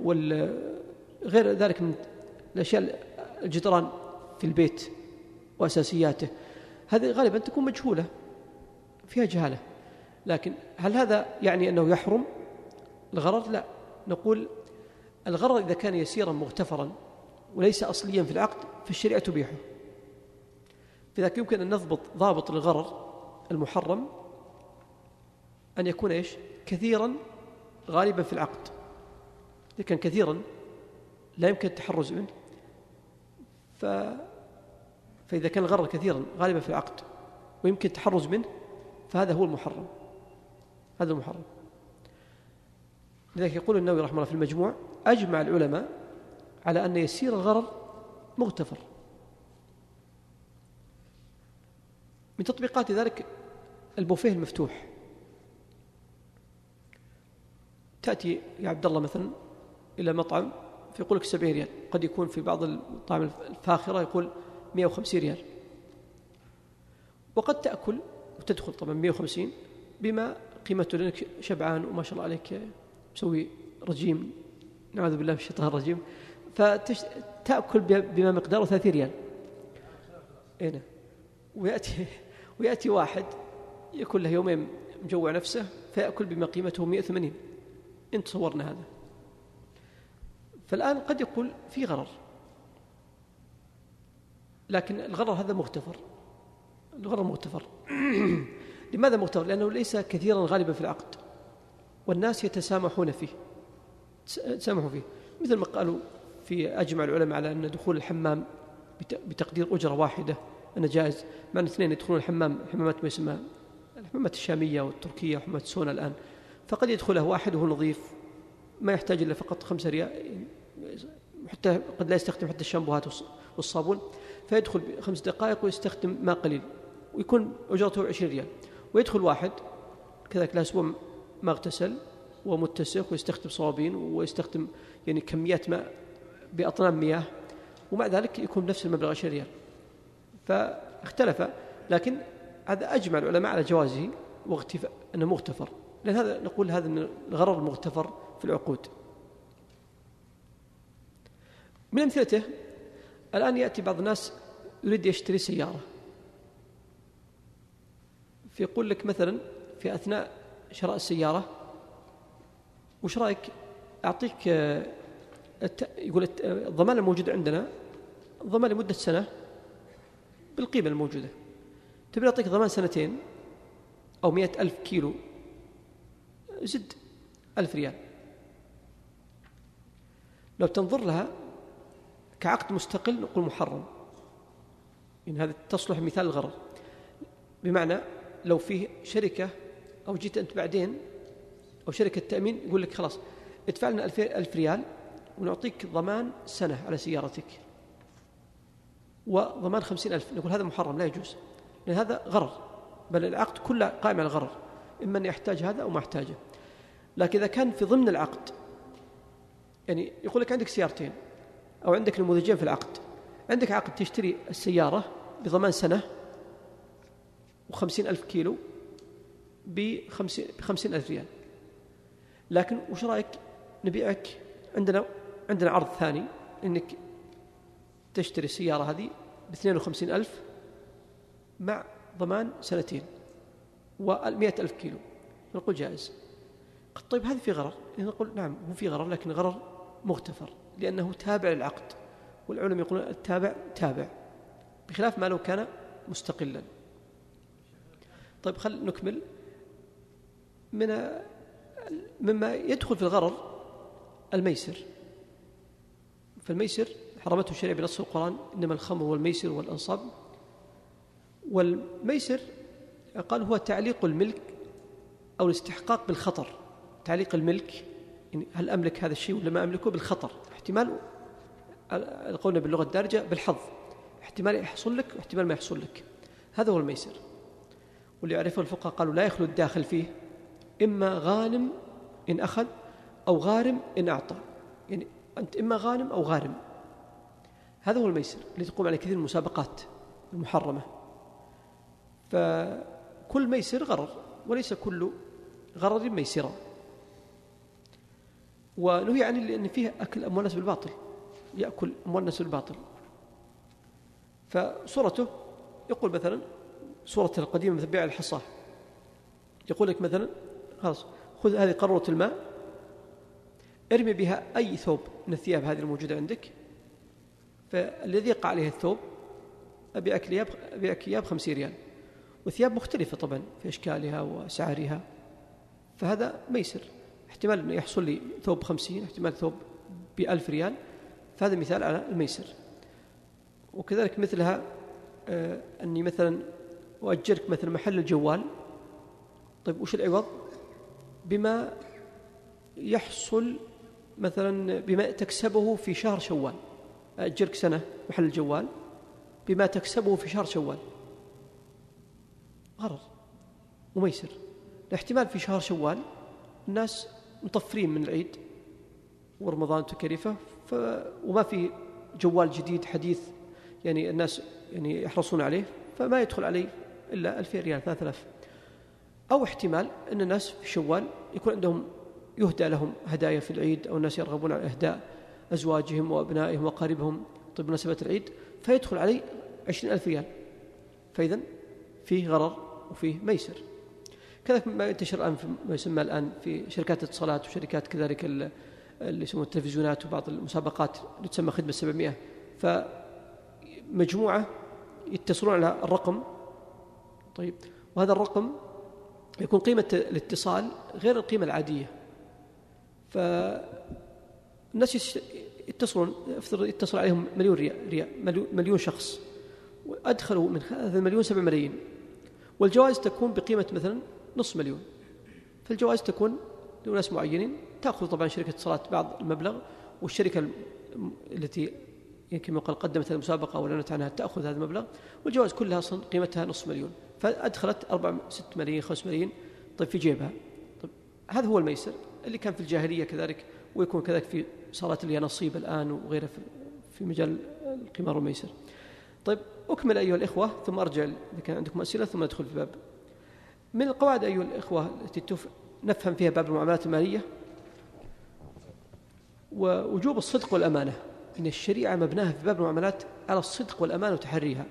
وغير ذلك من الأشياء، الجدران في البيت وأساسياته، هذه غالبا تكون مجهولة فيها جهالة. لكن هل هذا يعني أنه يحرم الغرر؟ لا، نقول الغرر إذا كان يسيرا مغتفرا وليس أصليا في العقد فالشريعة تبيحه. فذلك يمكن أن نضبط ضابط الغرر المحرم أن يكون إيش؟ كثيرا غالبا في العقد. إذا كان كثيرا لا يمكن التحرز منه، ف... فإذا كان الغرر كثيرا غالبا في العقد ويمكن التحرز منه فهذا هو المحرم، هذا المحرم. لذلك يقول النووي رحمه الله في المجموع: أجمع العلماء على أن يسير الغرر مغتفر. من تطبيقات ذلك البوفيه المفتوح. تأتي يا عبد الله مثلا إلى مطعم فيقول لك سبعين ريال، قد يكون في بعض المطاعم الفاخرة يقول مئة وخمسين ريال، وقد تأكل وتدخل طبعا مئة وخمسين بما قيمته لأنك شبعان وما شاء الله عليك مسوي رجيم، نعوذ بالله من الشيطان الرجيم، فتأكل بما مقداره ثلاثين ريال. هنا ويأتي ويأتي واحد يأكل له يومين مجوع نفسه فيأكل بما قيمته مئة وثمانين. إن تصورنا هذا، فالآن قد يقول في غرر، لكن الغرر هذا مغتفر، الغرر مغتفر. لماذا مغتفر؟ لأنه ليس كثيرا غالبا في العقد والناس يتسامحون فيه، يتسامحوا فيه، مثل ما قالوا في أجمع العلماء على أن دخول الحمام بتقدير أجرة واحدة أن جائز، مع أن اثنين يدخلون الحمام، حمامات ما يسمى الحمامات الشامية والتركية وحمامات سونا الآن، فقد يدخله واحد وهو نظيف ما يحتاج إلا فقط خمسة ريال، حتى قد لا يستخدم حتى الشامبوهات والصابون، فيدخل بخمس دقائق ويستخدم ماء قليل ويكون أجرته عشرين ريال. ويدخل واحد كذلك له أسبوع ما اغتسل ومتسخ ويستخدم صوابين ويستخدم يعني كميات ماء بأطنان مياه، ومع ذلك يكون بنفس المبلغ عشرين ريال. فاختلف، لكن هذا أجمع العلماء على جوازه واغتفاء أنه مغتفر، لأن هذا نقول هذا من الغرر المغتفر في العقود. من أمثلته الآن يأتي بعض الناس يريد يشتري سيارة، فيقول لك مثلا في أثناء شراء السيارة وش رأيك أعطيك يقول الضمان الموجود عندنا ضمان لمدة سنة بالقيمة الموجودة، تبي أعطيك ضمان سنتين أو مئة ألف كيلو زد ألف ريال. لو تنظر لها كعقد مستقل نقول محرم، إن هذا تصلح مثال الغرر، بمعنى لو فيه شركة أو جيت أنت بعدين أو شركة تأمين يقول لك خلاص ادفع لنا ألف ريال ونعطيك ضمان سنة على سيارتك وضمان خمسين ألف، نقول هذا محرم لا يجوز، لأن هذا غرر، بل العقد كله قائم على الغرر، إما أن يحتاج هذا أو ما احتاجه. لكن إذا كان في ضمن العقد، يعني يقول لك عندك سيارتين أو عندك نموذجين في العقد، عندك عقد تشتري السيارة بضمان سنة وخمسين ألف كيلو بخمسين ألف ريال، لكن وش رأيك نبيعك عندنا عندنا عرض ثاني إنك تشتري السيارة هذه باثنين وخمسين ألف مع ضمان سنتين ومئة ألف كيلو، نقول جائز. طيب هذا في غرر، نقول نعم هو في غرر، لكن غرر مغتفر لأنه تابع للعقد، والعلماء يقولون التابع تابع، بخلاف ما لو كان مستقلا. طيب خل نكمل. من مما يدخل في الغرر الميسر، فالميسر حرمته الشريعة بنص القرآن، إنما الخمر والميسر والأنصاب. والميسر قال هو تعليق الملك أو الاستحقاق بالخطر، تعليق الملك يعني هل أملك هذا الشيء ولا ما أملكه بالخطر، احتمال قولنا باللغة الدارجة بالحظ، احتمال يحصل لك واحتمال ما يحصل لك، هذا هو الميسر. واللي يعرفه الفقهاء قالوا لا يخلو الداخل فيه إما غانم إن أخذ أو غارم إن أعطى، يعني أنت إما غانم أو غارم، هذا هو الميسر اللي تقوم عليه كثير من المسابقات المحرمة. فكل ميسر غرر وليس كل غرر ميسرة، ونهي عنه لأن فيه أكل أموال الناس بالباطل، يأكل أموال الناس بالباطل. فصورته يقول مثلا صورة القديمة مثل بيع الحصاة، يقول لك مثلا خلاص خذ هذه قارورة الماء ارمي بها أي ثوب من الثياب هذه الموجودة عندك، فالذي يقع عليه الثوب أبيعك لياب أبيعك إياه بخمسين ريال، وثياب مختلفة طبعا في أشكالها وأسعارها، فهذا ميسر، احتمال أن يحصل لي ثوب خمسين، احتمال ثوب بألف ريال، فهذا مثال على الميسر. وكذلك مثلها آه أني مثلا وأجرك مثلا محل الجوال، طيب وش العوض؟ بما يحصل مثلا بما تكسبه في شهر شوال، أجرك سنة محل الجوال بما تكسبه في شهر شوال، غرر وميسر. الاحتمال في شهر شوال الناس مطفرين من العيد ورمضان تكرفة، ف... وما في جوال جديد حديث يعني الناس يعني يحرصون عليه، فما يدخل عليه إلا ألفين ريال ثلاثة آلاف. أو احتمال أن الناس في شوال يكون عندهم يهدى لهم هدايا في العيد، أو الناس يرغبون على إهداء أزواجهم وأبنائهم وقاربهم طيب مناسبة العيد، فيدخل عليه عشرين ألف ريال، فإذن فيه غرر وفيه ميسر. كذلك ما ينتشر الآن في ما يسمى الآن في شركات الاتصالات وشركات كذلك اللي يسمون التلفزيونات وبعض المسابقات اللي تسمى خدمة سبعمائة، فمجموعة يتصلون على الرقم، طيب وهذا الرقم يكون قيمة الاتصال غير القيمة العادية، فالناس يتصلون يتصل عليهم مليون ريال مليون شخص، وأدخلوا من هذا المليون سبع ملايين، والجوائز تكون بقيمة مثلا نصف مليون، فالجوائز تكون لناس معينين، تأخذ طبعا شركة اتصالات بعض المبلغ، والشركة التي يمكن ما قال قدمت المسابقة أو أعلنت عنها تأخذ هذا المبلغ، والجوائز كلها أصلا قيمتها نصف مليون، فأدخلت أربعة ست ملايين خمس ملايين طيب في جيبها. طيب هذا هو الميسر اللي كان في الجاهلية كذلك، ويكون كذلك في صارت لي نصيب الآن وغيره في مجال القمار والميسر. طيب أكمل أيها الإخوة، ثم أرجع إذا كان عندكم أسئلة ثم ندخل في باب. من القواعد أيها الإخوة التي نفهم فيها باب المعاملات المالية ووجوب الصدق والأمانة، إن الشريعة مبناها في باب المعاملات على الصدق والأمانة وتحريها.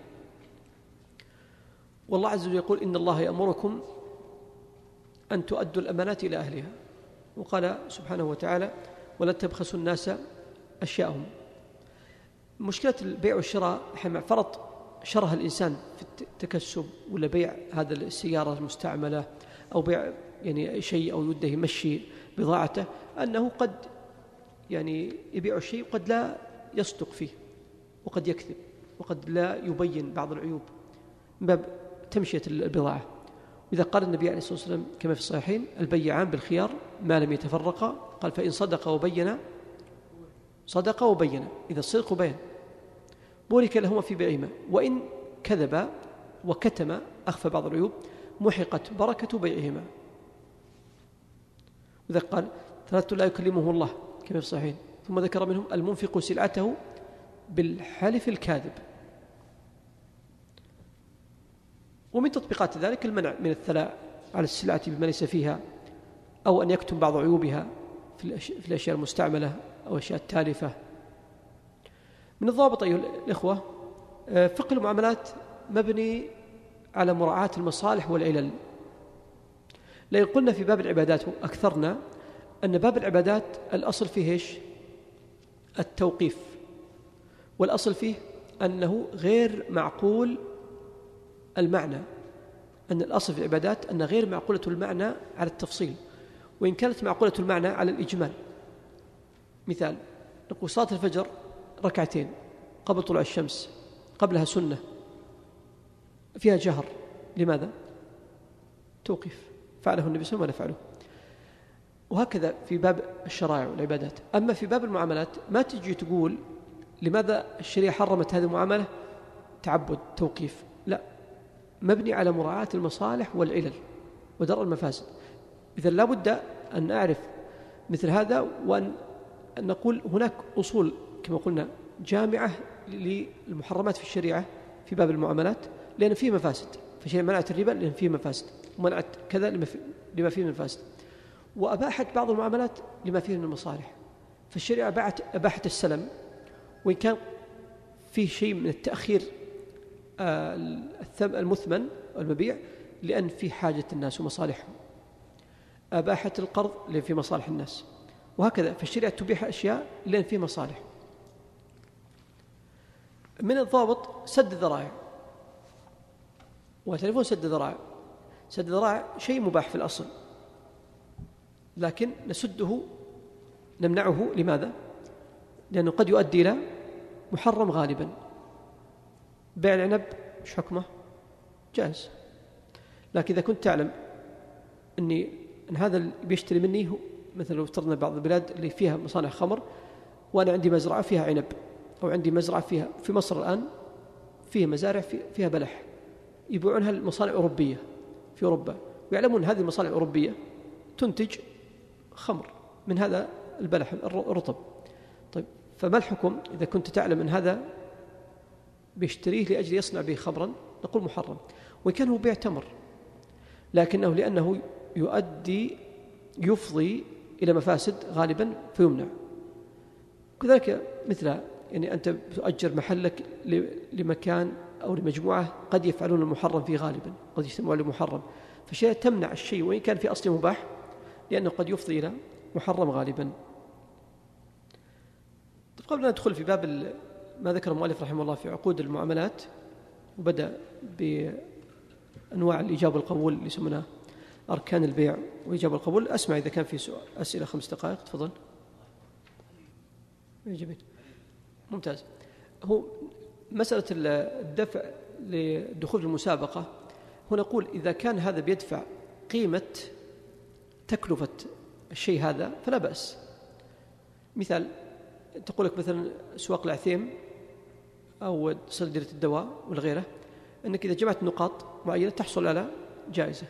والله عز وجل يقول إن الله يأمركم أن تؤدوا الأمانات إلى أهلها، وقال سبحانه وتعالى ولا تبخسوا الناس أشياءهم. مشكلة البيع والشراء حين فرط شرها الإنسان في التكسب ولا بيع هذا السيارة المستعملة أو بيع يعني شيء أو يده يمشي بضاعته، أنه قد يعني يبيع الشيء وقد لا يصدق فيه وقد يكذب وقد لا يبين بعض العيوب من باب تمشية البضاعة. وإذا قال النبي عليه الصلاة والسلام كما في الصحيحين البيعان بالخيار ما لم يتفرقا، قال فإن صدق وبين صدق وبين، إذا الصدق وبين بورك لهما في بيعهما، وإن كذب وكتم أخفى بعض العيوب محقت بركة بيعهما. وإذا قال ثلاثة لا يكلمه الله كما في الصحيحين، ثم ذكر منهم المنفق سلعته بالحلف الكاذب. ومن تطبيقات ذلك المنع من الثلاء على السلعة بما ليس فيها، أو أن يكتم بعض عيوبها في الأشياء المستعملة أو الأشياء التالفة. من الضابط أيها الإخوة فقه المعاملات مبني على مراعاة المصالح والعلل. لأن قلنا في باب العبادات أكثرنا أن باب العبادات الأصل فيه إيش؟ التوقيف، والأصل فيه أنه غير معقول المعنى، أن الأصل في العبادات أن غير معقولة المعنى على التفصيل، وإن كانت معقولة المعنى على الإجمال. مثال نقول صلاة الفجر ركعتين قبل طلوع الشمس، قبلها سنة فيها جهر، لماذا؟ توقيف، فعله النبي صلى الله عليه وسلم ولا فعله. وهكذا في باب الشرائع والعبادات. أما في باب المعاملات ما تجي تقول لماذا الشريعة حرمت هذه المعاملة تعبد توقيف، لا، مبني على مراعاة المصالح والعلل ودرء المفاسد. إذن لا بد أن نعرف مثل هذا، وأن نقول هناك أصول كما قلنا جامعة للمحرمات في الشريعة في باب المعاملات، لأن فيه مفاسد، فشيء منعت الربا لأن فيه مفاسد، ومنعت كذا لما فيه من مفاسد، وأباحت بعض المعاملات لما فيه من المصالح. فالشريعة أباحت السلم، وإن كان فيه شيء من التأخير المثمن والمبيع لأن في حاجة الناس ومصالحهم. أباحت القرض لأن في مصالح الناس، وهكذا. فالشريعة تبيح أشياء لأن في مصالح. من الضابط سد الذرائع، وتعرفون سد الذرائع، سد الذرائع شيء مباح في الأصل، لكن نسده نمنعه. لماذا؟ لأنه قد يؤدي إلى محرم غالبا. بيع العنب مش حكمه جائز، لكن إذا كنت تعلم أني أن هذا اللي بيشتري مني هو مثل لو افترضنا بعض البلاد اللي فيها مصانع خمر، وأنا عندي مزرعة فيها عنب، أو عندي مزرعة فيها في مصر الآن فيها مزارع فيها بلح يبيعونها المصانع الأوروبية في أوروبا، ويعلمون هذه المصانع الأوروبية تنتج خمر من هذا البلح الرطب. طيب فما الحكم إذا كنت تعلم أن هذا بيشتريه لأجل يصنع به خمرا؟ نقول محرم، وإن كان هو بيع تمر، لكنه لأنه يؤدي يفضي إلى مفاسد غالبا فيمنع. كذلك مثل يعني أنت تؤجر محلك لمكان أو لمجموعة قد يفعلون المحرم فيه غالبا، قد يجتمعون لمحرم، فشيء تمنع الشيء وإن كان في أصل مباح لأنه قد يفضي إلى محرم غالبا. قبل أن ندخل في باب ما ذكر المؤلف رحمه الله في عقود المعاملات، وبدأ بأنواع الإجابة والقبول اللي يسمونها أركان البيع وإجابة والقبول. أسمع إذا كان في سؤال أسئلة خمس دقائق تفضل. جميل ممتاز. هو مسألة الدفع للدخول في المسابقة هنا نقول إذا كان هذا بيدفع قيمة تكلفة الشيء هذا فلا بأس. مثال تقول لك مثلا سواق العثيم أو صيدلية الدواء والغيره، أنك إذا جمعت نقاط معينة تحصل على جائزة.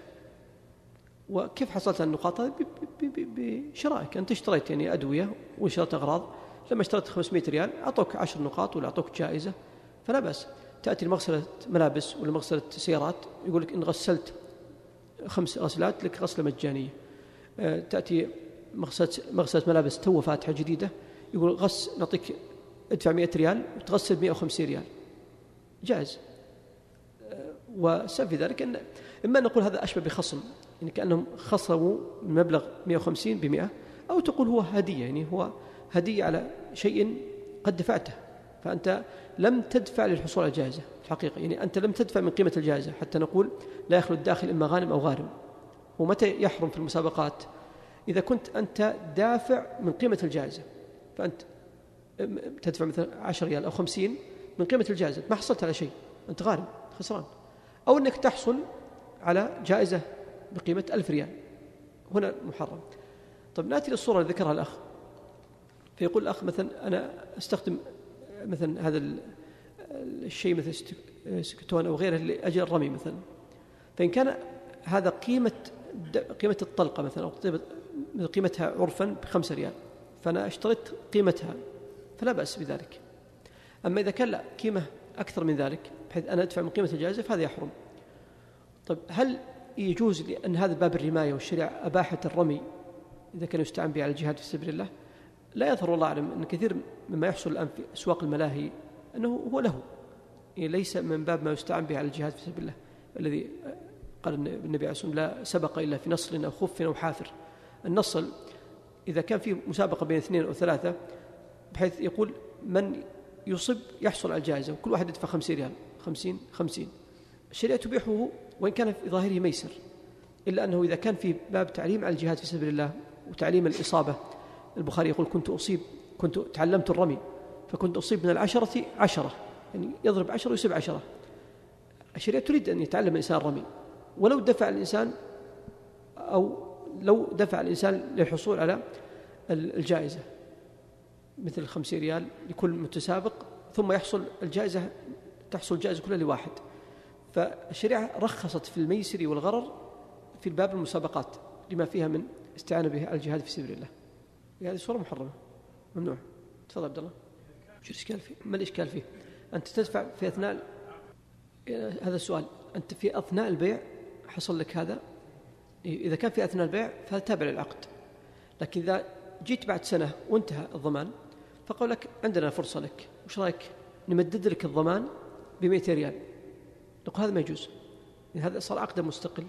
وكيف حصلت على النقاط؟ بشرائك، أنت اشتريت يعني أدوية وشريت أغراض، لما اشتريت خمسمائة ريال أعطوك عشر نقاط ولا أعطوك جائزة، فلا بأس. تأتي لمغسلة ملابس ولا مغسلة سيارات يقول لك إن غسلت خمس غسلات لك غسلة مجانية. تأتي مغسلة مغسلة ملابس تو فاتحة جديدة يقول غس نعطيك ادفع مئة ريال وتغسل مئة وخمسين ريال، جائز. وسبب في ذلك أن إما نقول هذا أشبه بخصم، يعني كأنهم خصموا المبلغ مئة وخمسين بمئة، أو تقول هو هدية، يعني هو هدية على شيء قد دفعته، فأنت لم تدفع للحصول على الجائزة الحقيقة، يعني أنت لم تدفع من قيمة الجائزة حتى نقول لا يخلو الداخل إما غانم أو غارم. ومتى يحرم في المسابقات؟ إذا كنت أنت دافع من قيمة الجائزة، فأنت تدفع مثلا عشر ريال أو خمسين من قيمة الجائزة، ما حصلت على شيء، أنت غارم خسران. أو أنك تحصل على جائزة بقيمة ألف ريال، هنا محرم. طيب نأتي للصورة اللي ذكرها الأخ، فيقول الأخ مثلا أنا أستخدم مثلا هذا الشيء مثل سكتون أو غيره لأجل الرمي مثلا، فإن كان هذا قيمة قيمة الطلقة مثلا أو قيمتها عرفا بخمسة ريال، فأنا اشتريت قيمتها فلا بأس بذلك. أما إذا كان لا قيمة أكثر من ذلك بحيث أنا أدفع من قيمة الجائزة فهذا يحرم. طيب هل يجوز لأن هذا باب الرماية والشريعة أباحت الرمي إذا كان يستعان به على الجهاد في سبيل الله؟ لا يظهر الله أعلم أن كثير مما يحصل الآن في أسواق الملاهي أنه هو له، يعني ليس من باب ما يستعان به على الجهاد في سبيل الله الذي قال النبي عليه الصلاة والسلام لا سبق إلا في نصل أو خف أو حافر. النصل إذا كان في مسابقة بين اثنين أو ثلاثة بحيث يقول من يصب يحصل على الجائزة وكل واحد يدفع خمسين ريال، خمسين خمسين، الشريعة تبيحه وإن كان في ظاهره ميسر، إلا أنه إذا كان في باب تعليم على الجهاد في سبيل الله وتعليم الإصابة. البخاري يقول كنت أصيب كنت تعلمت الرمي فكنت أصيب من العشرة عشرة، يعني يضرب عشرة ويصيب عشرة. الشريعة تريد أن يتعلم الإنسان الرمي، ولو دفع الإنسان أو لو دفع الإنسان للحصول على الجائزة مثل خمسين ريال لكل متسابق ثم يحصل الجائزة تحصل الجائزة كلها لواحد. فالشريعة رخصت في الميسر والغرر في الباب المسابقات لما فيها من استعانة به على الجهاد في سبيل الله. هذه صورة محرمة ممنوع. تفضل عبد الله. شو الإشكال فيه؟ ما الإشكال فيه؟ أنت تدفع في أثناء هذا السؤال، أنت في أثناء البيع حصل لك هذا، إذا كان في أثناء البيع فتابع للعقد. لكن إذا جيت بعد سنة وانتهى الضمان فقال لك عندنا فرصة لك، وش رأيك نمدد لك الضمان بمئة ريال؟ نقول هذا ما يجوز، يعني هذا صار عقدا مستقلا.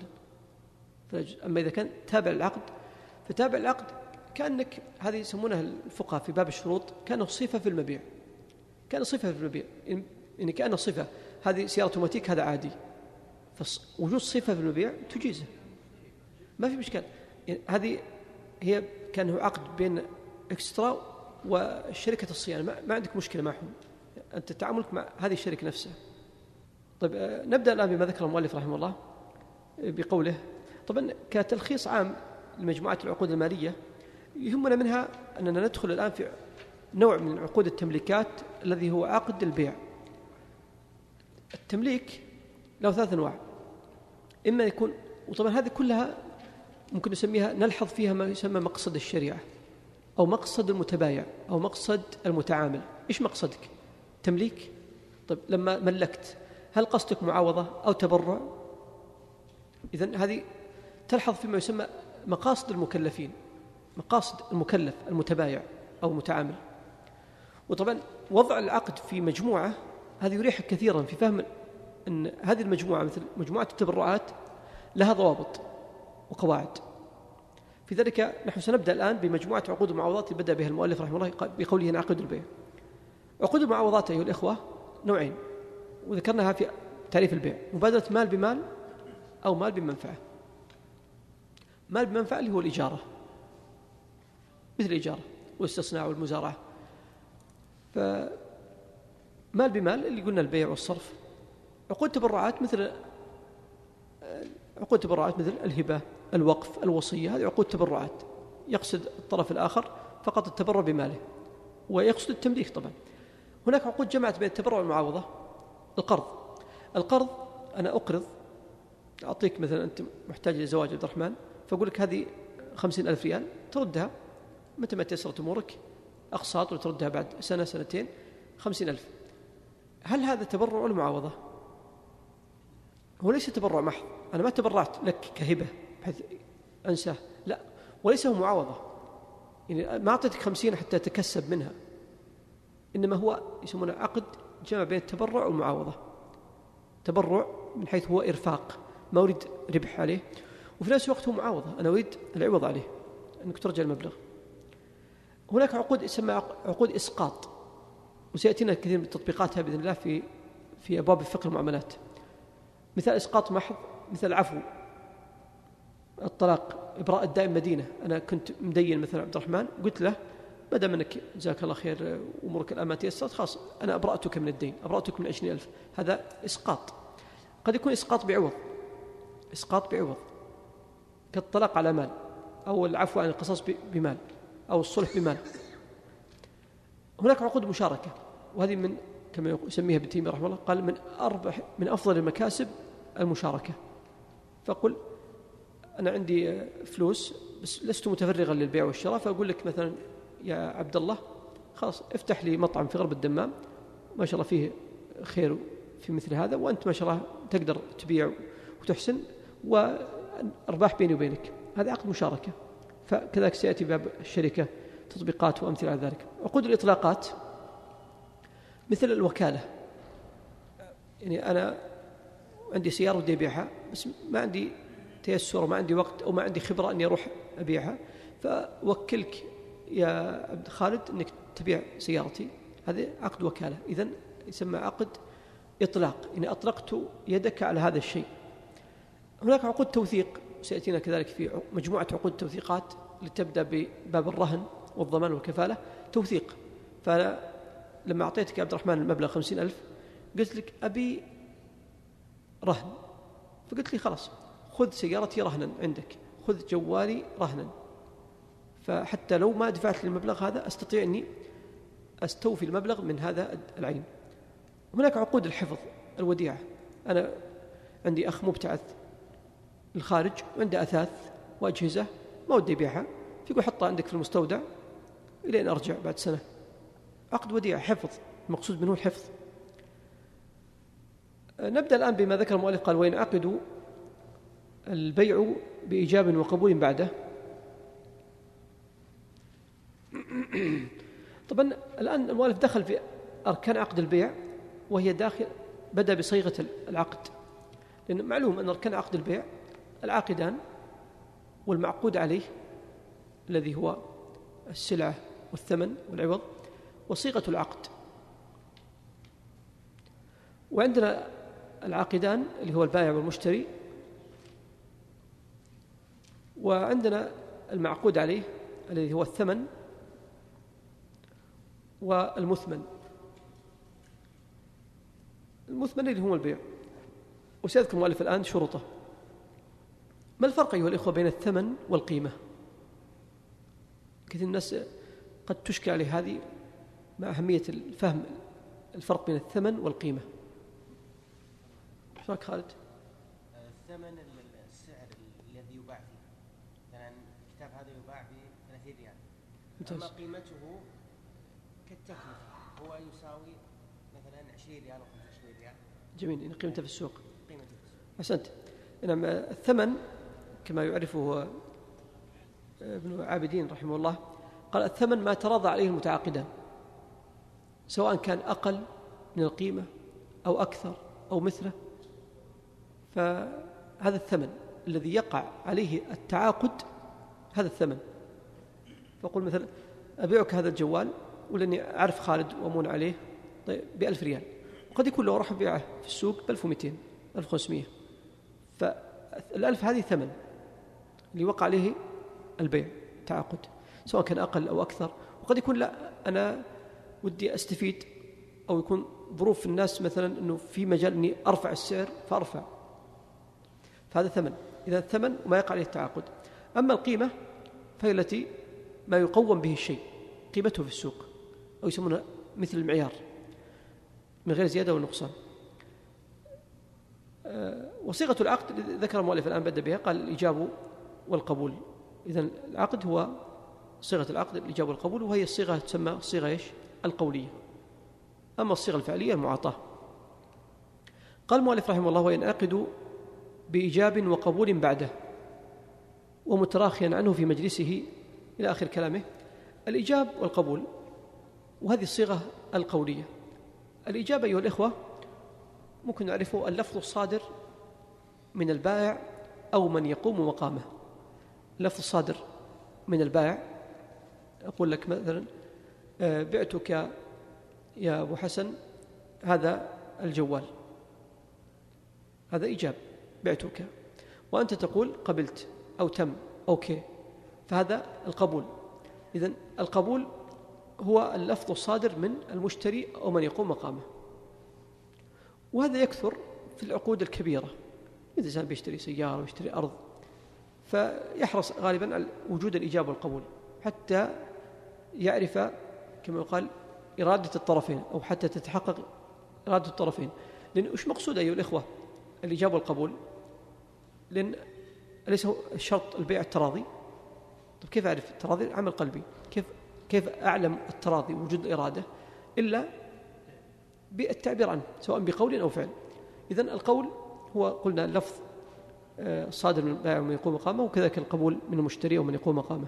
أما إذا كان تابع العقد فتابع العقد كأنك هذه يسمونها الفقهاء في باب الشروط كأنه صفة في المبيع، كأنه صفة في المبيع، يعني كأنه صفة. هذه سيارة اوتوماتيك هذا عادي، فوجود صفة في المبيع تجيزه ما في مشكلة. يعني هذه هي كانه عقد بين اكسترا وشركة الصيانة، ما, ما عندك مشكلة معهم، أنت تعاملك مع هذه الشركة نفسها. طيب نبدأ الآن بما ذكر المؤلف رحمه الله بقوله. طبعا كتلخيص عام لمجموعة العقود المالية يهمنا منها أننا ندخل الآن في نوع من عقود التمليكات الذي هو عقد البيع. التمليك له ثلاث أنواع، إما يكون، وطبعا هذه كلها ممكن نسميها نلحظ فيها ما يسمى مقصد الشريعة أو مقصد المتبايع أو مقصد المتعامل. إيش مقصدك؟ تمليك. طيب لما ملكت هل قصدك معاوضة أو تبرع؟ إذن هذه تلحظ فيما يسمى مقاصد المكلفين، مقاصد المكلف المتبايع أو المتعامل. وطبعا وضع العقد في مجموعة هذه يريحك كثيرا في فهم أن هذه المجموعة مثل مجموعة التبرعات لها ضوابط وقواعد. في ذلك نحن سنبدأ الآن بمجموعة عقود المعاوضات اللي بدأ بها المؤلف رحمه الله بقوله عقد البيع. عقود المعاوضات أيها الإخوة نوعين، وذكرناها في تعريف البيع: مبادلة مال بمال أو مال بمنفعة. مال بمنفعة اللي هو الإجارة، مثل الإجارة والاستصناع والمزارعة. فمال بمال اللي قلنا البيع والصرف. عقود تبرعات مثل عقود تبرعات مثل الهبة، الوقف، الوصية، هذه عقود تبرعات يقصد الطرف الآخر فقط التبرع بماله ويقصد التمليك. طبعا هناك عقود جمعت بين التبرع والمعاوضة. القرض القرض أنا أقرض، أعطيك مثلا أنت محتاج لزواج عبد الرحمن، فأقول لك هذه خمسين ألف ريال تردها متى ما تيسرت أمورك، أقساط وتردها بعد سنة سنتين، خمسين ألف. هل هذا تبرع ولا معاوضة؟ هو ليس تبرع محض، أنا ما تبرعت لك كهبة بحيث أنساه، لا، وليس هو معاوضة، يعني ما أعطيتك خمسين حتى أتكسب منها، إنما هو يسمونه عقد جمع بين التبرع والمعاوضة. تبرع من حيث هو إرفاق، ما أريد ربح عليه، وفي نفس الوقت هو معاوضة، أنا أريد العوض عليه أنك ترجع المبلغ. هناك عقود يسمى عقود إسقاط، وسيأتينا كثير من تطبيقاتها بإذن الله في في أبواب الفقه المعاملات. مثال إسقاط محض، مثل عفو الطلاق، إبراء الدائم مدينة. أنا كنت مدين مثلا عبد الرحمن، قلت له ما دام أنك جزاك الله خير أمورك الآن ما تيسرت، خلاص أنا أبرأتك من الدين، أبرأتك من عشرين ألف. هذا إسقاط. قد يكون إسقاط بعوض، إسقاط بعوض كالطلاق على مال، أو العفو عن القصاص بمال، أو الصلح بمال. هناك عقود مشاركة، وهذه من كما يسميها ابن تيمية رحمه الله، قال من أربح من أفضل المكاسب المشاركة. فقل أنا عندي فلوس بس لست متفرغا للبيع والشراء، فأقول لك مثلا يا عبد الله خلاص افتح لي مطعم في غرب الدمام، ما شاء الله فيه خير في مثل هذا، وأنت ما شاء الله تقدر تبيع وتحسن، وأرباح بيني وبينك. هذا عقد مشاركة. فكذلك سيأتي باب الشركة تطبيقات وأمثلة على ذلك. عقود الإطلاقات مثل الوكالة، يعني أنا عندي سيارة ودي أبيعها بس ما عندي تيسر وما عندي وقت أو ما عندي خبرة أني أروح أبيعها، فوكلك يا عبد خالد أنك تبيع سيارتي. هذا عقد وكالة، إذن يسمى عقد إطلاق، يعني أطلقت يدك على هذا الشيء. هناك عقود توثيق، سيأتينا كذلك في مجموعة عقود توثيقات لتبدأ بباب الرهن والضمان والكفالة. توثيق، فلما أعطيتك يا عبد الرحمن المبلغ خمسين ألف، قلت لك أبي رهن، فقلت لي خلاص خذ سيارتي رهنا عندك، خذ جوالي رهنا، فحتى لو ما دفعت لي المبلغ هذا أستطيع أني أستوفي المبلغ من هذا العين. هناك عقود الحفظ، الوديعة، أنا عندي أخ مبتعث الخارج وعنده أثاث وأجهزة ما ودي يبيعها، فيقول حطها عندك في المستودع إلى أن أرجع بعد سنة. عقد وديعة، حفظ، المقصود منه الحفظ. نبدأ الآن بما ذكر المؤلف، قال وينعقد البيع بإيجاب وقبول بعده. طبعا الآن المؤلف دخل في أركان عقد البيع، وهي داخل بدأ بصيغة العقد، لأن معلوم أن أركان عقد البيع العاقدان والمعقود عليه الذي هو السلعة والثمن والعوض، وصيغة العقد. وعندنا العاقدان اللي هو البائع والمشتري، وعندنا المعقود عليه الذي هو الثمن والمثمن. المثمن اللي هو البيع، وسيذكر المؤلف الآن شروطه. ما الفرق أيها الإخوة بين الثمن والقيمة؟ كثير الناس قد تشكل عليه هذه مع أهمية الفهم الفرق بين الثمن والقيمة. شو رأيك خالد؟ الثمن السعر الذي يباع فيه، مثلا الكتاب هذا يباع ب ثلاثين ريال، أما قيمته كالتكلفة هو يساوي مثلا عشرين ريال أو خمسة وعشرين ريال. جميل، إن قيمته في السوق. قيمته في السوق. أحسنت. نعم، الثمن كما يعرفه ابن عابدين رحمه الله، قال الثمن ما تراضى عليه المتعاقدان، سواء كان أقل من القيمة أو أكثر أو مثله، فهذا الثمن الذي يقع عليه التعاقد، هذا الثمن. فأقول مثلا أبيعك هذا الجوال ولأني أعرف خالد وأمون عليه طيب بألف ريال، وقد يكون لو راح أبيعه في السوق بألف ومئتين ألف وخمسمائة، فالألف هذه ثمن اللي وقع عليه البيع تعاقد، سواء كان أقل أو أكثر. وقد يكون لا، أنا ودي أستفيد، أو يكون ظروف الناس مثلا أنه في مجال أني أرفع السعر فأرفع، فهذا ثمن. إذا الثمن وما يقع عليه التعاقد. أما القيمة فهي التي ما يقوم به الشيء، قيمته في السوق، أو يسمونها مثل المعيار من غير زيادة ونقصان. وصيغة العقد ذكر المؤلف الآن بدأ بها، قال الإيجاب والقبول. إذن العقد هو صيغة العقد الإيجاب والقبول، وهي الصيغة تسمى الصيغة إيش؟ القولية. أما الصيغة الفعلية المعاطاة. قال المؤلف رحمه الله: وينعقد بإيجاب وقبول بعده ومتراخيا عنه في مجلسه، إلى آخر كلامه. الإيجاب والقبول، وهذه الصيغة القولية. الإيجاب أيها الإخوة ممكن نعرفه اللفظ الصادر من البائع أو من يقوم مقامه. اللفظ الصادر من البائع، أقول لك مثلا: بعتك يا أبو حسن هذا الجوال، هذا إيجاب، بعتك، وأنت تقول قبلت أو تم أوكي، فهذا القبول. إذن القبول هو اللفظ الصادر من المشتري أو من يقوم مقامه، وهذا يكثر في العقود الكبيرة. إذا إنسان بيشتري سيارة ويشتري أرض، فيحرص غالبا على وجود الإيجاب والقبول حتى يعرف كما يقال إرادة الطرفين، أو حتى تتحقق إرادة الطرفين. لأن إيش مقصود أيها الإخوة الإيجاب والقبول؟ لأن أليس الشرط البيع التراضي؟ طيب كيف أعرف التراضي؟ عمل قلبي. كيف كيف أعلم التراضي وجود الإرادة إلا بالتعبير عنه سواء بقول أو فعل. إذن القول هو قلنا اللفظ صادر من البائع ومن يقوم مقامه، وكذلك القبول من المشتري ومن يقوم مقامه.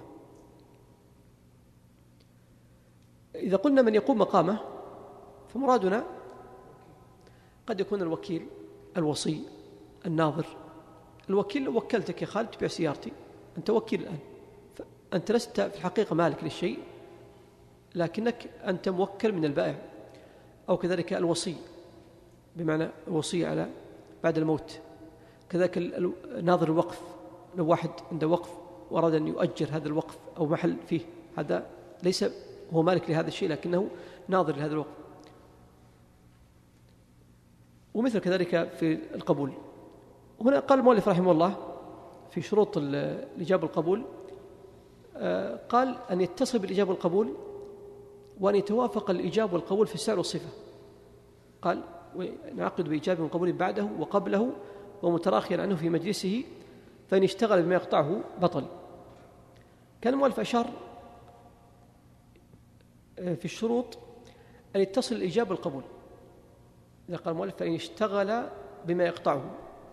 إذا قلنا من يقوم مقامه فمرادنا قد يكون الوكيل، الوصي، الناظر. الوكيل لو وكلتك يا خالد تبيع سيارتي، أنت وكيل الآن، أنت لست في الحقيقة مالك للشيء، لكنك أنت موكل من البائع. أو كذلك الوصي بمعنى الوصية على بعد الموت. كذلك ناظر الوقف، لو واحد عنده وقف وأراد أن يؤجر هذا الوقف أو محل فيه، هذا ليس هو مالك لهذا الشيء لكنه ناظر لهذا الوقف. ومثل كذلك في القبول. هنا قال المؤلف رحمه الله في شروط الإجابة والقبول، قال أن يتصل بالإجابة والقبول وأن يتوافق الإجابة والقبول في السعر والصفة. قال: ونعقد بإجابة وقبول بعده وقبله ومتراخيا عنه في مجلسه، فإن اشتغل بما يقطعه بطل. كان المؤلف أشار في الشروط أن يتصل الإجابة والقبول. إذا قال المؤلف فإن اشتغل بما يقطعه،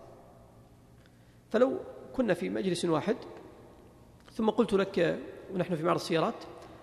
فلو كنا في مجلس واحد ثم قلت لك ونحن في معرض السيارات: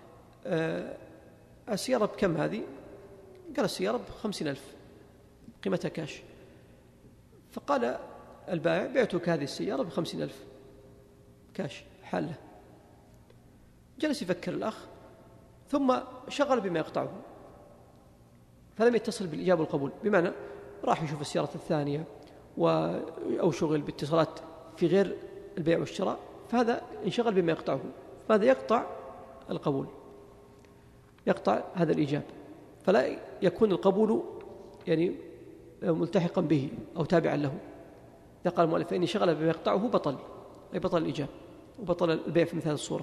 السيارة بكم هذه؟ قال: السيارة بخمسين ألف قيمتها كاش. فقال البائع: بعتك هذه السيارة بخمسين ألف كاش حالة. جلس يفكر الأخ ثم شغل بما يقطعه، فلم يتصل بالإجابة والقبول، بمعنى راح يشوف السيارة الثانية أو شغل باتصالات في غير البيع والشراء، فهذا انشغل بما يقطعه، فهذا يقطع القبول، يقطع هذا الإيجاب، فلا يكون القبول يعني ملتحقا به أو تابعا له. إذا قال المؤلف فإن شغل بما يقطعه بطل، أي بطل الإيجاب وبطل البيع في مثل هذه الصورة.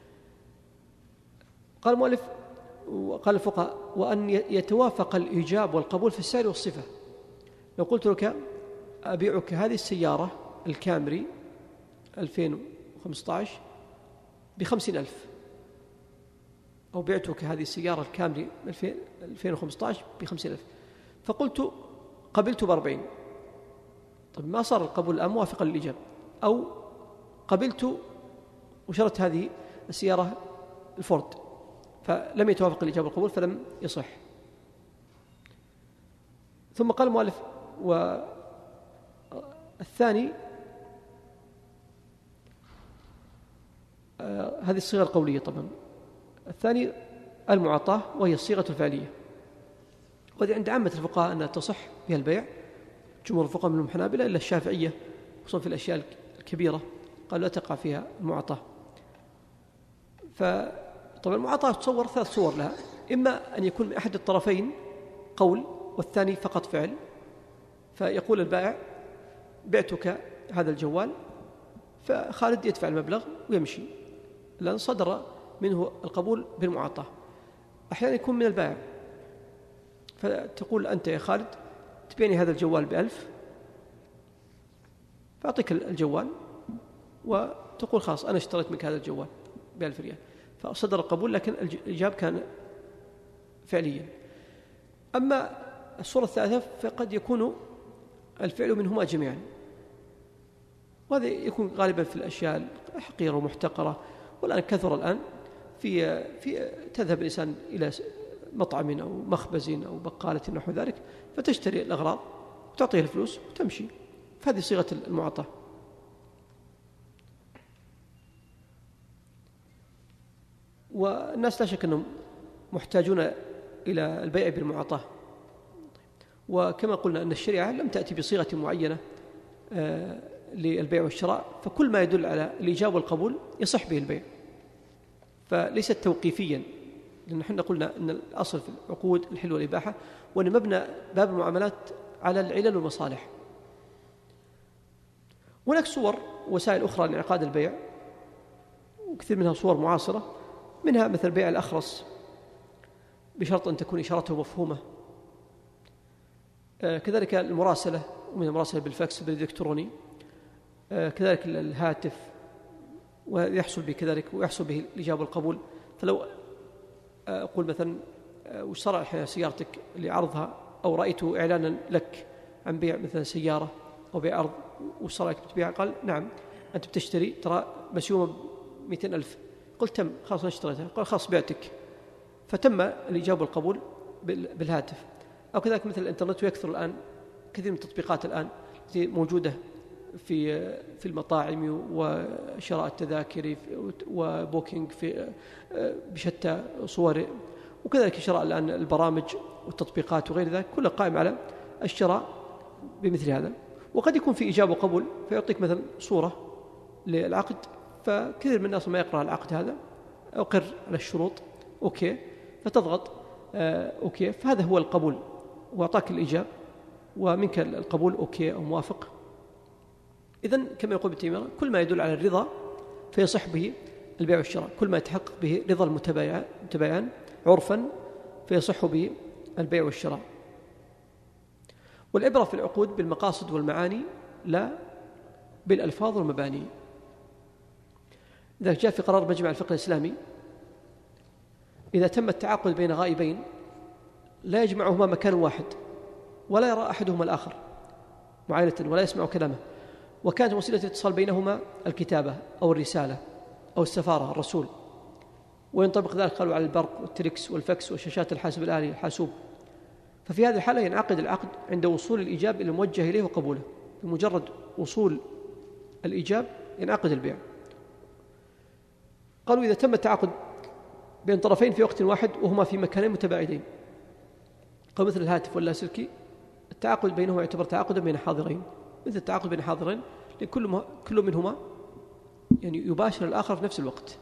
قال المؤلف وقال الفقهاء: وأن يتوافق الإيجاب والقبول في السعر والصفة. لو قلت لك: أبيعك هذه السيارة الكامري ألفين وخمسة عشر بخمسين ألف، أو بعتك هذه السيارة الكامري ألفين وخمسة عشر بخمسين ألف، فقلت قبلت بأربعين. طيب ما صار القبول الآن موافقا للإجاب، أو قبلت وشرت هذه السيارة الفورد، فلم يتوافق الإجابة والقبول فلم يصح. ثم قال المؤلف: والثاني آه هذه الصيغة القولية طبعا. الثاني المعاطاة، وهي الصيغة الفعلية، وهذه عند عامة الفقهاء أنها تصح بها البيع. جمهور الفقهاء منهم الحنابلة إلا الشافعية خصوصا في الأشياء الكبيرة قال لا تقع فيها المعاطاة. فطبعا المعاطاة تصور ثلاث صور لها: إما أن يكون من أحد الطرفين قول والثاني فقط فعل، فيقول البائع: بعتك هذا الجوال فخالد يدفع المبلغ ويمشي، لأن صدر منه القبول بالمعاطاة. أحيانا يكون من البائع، فتقول أنت يا خالد تبيعني هذا الجوال بألف، فأعطيك الجوال وتقول خلاص أنا اشتريت منك هذا الجوال بألف ريال، فصدر القبول لكن الإجاب كان فعليا. أما الصورة الثالثة فقد يكون الفعل منهما جميعا، وهذا يكون غالبا في الأشياء الحقيرة ومحتقرة، والآن كثر الآن في في تذهب الإنسان إلى مطعم أو مخبز أو بقالة نحو ذلك فتشتري الأغراض وتعطيه الفلوس وتمشي، فهذه صيغة المعاطاة. والناس لا شك أنهم محتاجون إلى البيع بالمعاطاة، وكما قلنا أن الشريعة لم تأتي بصيغة معينة للبيع والشراء، فكل ما يدل على الإيجاب والقبول يصح به البيع، فليست توقيفيا، لأن احنا قلنا أن الأصل في العقود الحل والإباحة، وأن مبنى باب المعاملات على العلل والمصالح. هناك صور وسائل أخرى لإنعقاد البيع، وكثير منها صور معاصرة، منها مثل بيع الأخرس بشرط أن تكون إشارته مفهومة، آه كذلك المراسلة، ومن المراسلة بالفاكس بالإلكتروني، آه كذلك الهاتف، ويحصل به كذلك ويحصل به الإجابة والقبول. فلو أقول مثلا واشترى أحيانا سيارتك لعرضها، أو رأيت إعلانا لك عن بيع مثلا سيارة أو بيع أرض، وش رأيك بتبيع؟ قال نعم أنت بتشتري، ترى مسيومة مئتين ألف. قلت تم، خلاص أنا اشتريتها. قال خلاص بعتك، فتم الإجابة والقبول بالهاتف. أو كذلك مثل الإنترنت، ويكثر الآن كثير من التطبيقات الآن التي موجودة في في المطاعم وشراء التذاكر وبوكينج في بشتى صور، وكذلك شراء الآن البرامج والتطبيقات وغير ذلك، كله قائم على الشراء بمثل هذا. وقد يكون في إجابة وقبول، فيعطيك مثلا صورة للعقد، فكثير من الناس ما يقرأ العقد هذا، أقر على الشروط أوكي، فتضغط أوكي، فهذا هو القبول، وأعطاك الإجابة ومنك القبول أوكي أو موافق. إذن كما يقول ابن تيمية كل ما يدل على الرضا فيصح به البيع والشراء، كل ما يتحقق به رضا المتبايعان عرفا فيصح به البيع والشراء. والعبرة في العقود بالمقاصد والمعاني لا بالألفاظ والمباني. إذا جاء في قرار مجمع الفقه الإسلامي إذا تم التعاقد بين غائبين لا يجمعهما مكان واحد، ولا يرى أحدهما الآخر معاينة، ولا يسمع كلامه، وكانت وسيلة الاتصال بينهما الكتابة أو الرسالة أو السفارة الرسول، وينطبق ذلك قالوا على البرق والتريكس والفكس وشاشات الحاسب الآلي الحاسوب. ففي هذه الحالة ينعقد العقد عند وصول الإيجاب إلى الموجه إليه وقبوله، بمجرد وصول الإيجاب ينعقد البيع. قالوا إذا تم التعاقد بين طرفين في وقت واحد وهما في مكانين متباعدين، قالوا مثل الهاتف واللاسلكي، التعاقد بينهما يعتبر تعاقدا بين حاضرين، مثل التعاقد بين حاضرين لكل كل منهما يعني يباشر الآخر في نفس الوقت.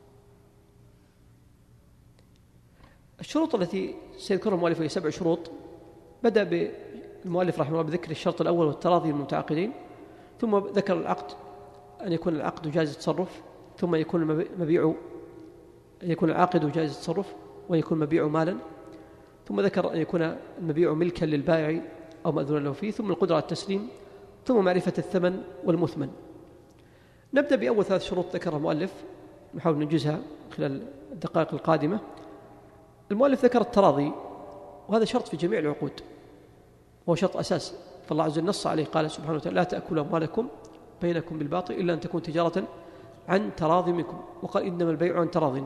الشروط التي سيذكرها المؤلف هي سبع شروط. بدأ بالمؤلف رحمه الله بذكر الشرط الأول والتراضي المتعاقدين، ثم ذكر العقد أن يكون العقد جائز التصرف، ثم يكون المبيع أن يكون العاقد جائز التصرف ويكون المبيع مالا، ثم ذكر أن يكون المبيع ملكا للبائع أو مأذونا له فيه، ثم القدرة على التسليم، ثم معرفة الثمن والمثمن. نبدأ بأول ثلاث شروط ذكرها المؤلف، نحاول ننجزها خلال الدقائق القادمة. المؤلف ذكر التراضي، وهذا شرط في جميع العقود، هو شرط أساس، فالله عز وجل نص عليه قال سبحانه وتعالى لا تأكلوا أموالكم بينكم بالباطل إلا أن تكون تجارة عن تراض منكم، وقال إنما البيع عن تراض.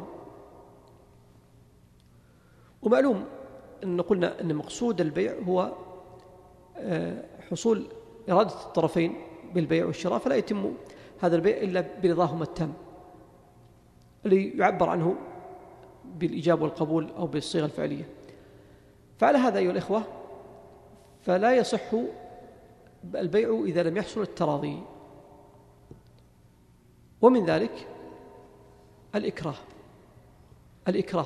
ومعلوم أن قلنا أن مقصود البيع هو حصول إرادة الطرفين بالبيع والشراء، فلا يتم هذا البيع إلا برضاهما التام اللي يعبر عنه بالإجابة والقبول أو بالصيغة الفعلية. فعلى هذا أيها الإخوة فلا يصح البيع إذا لم يحصل التراضي، ومن ذلك الإكراه. الإكراه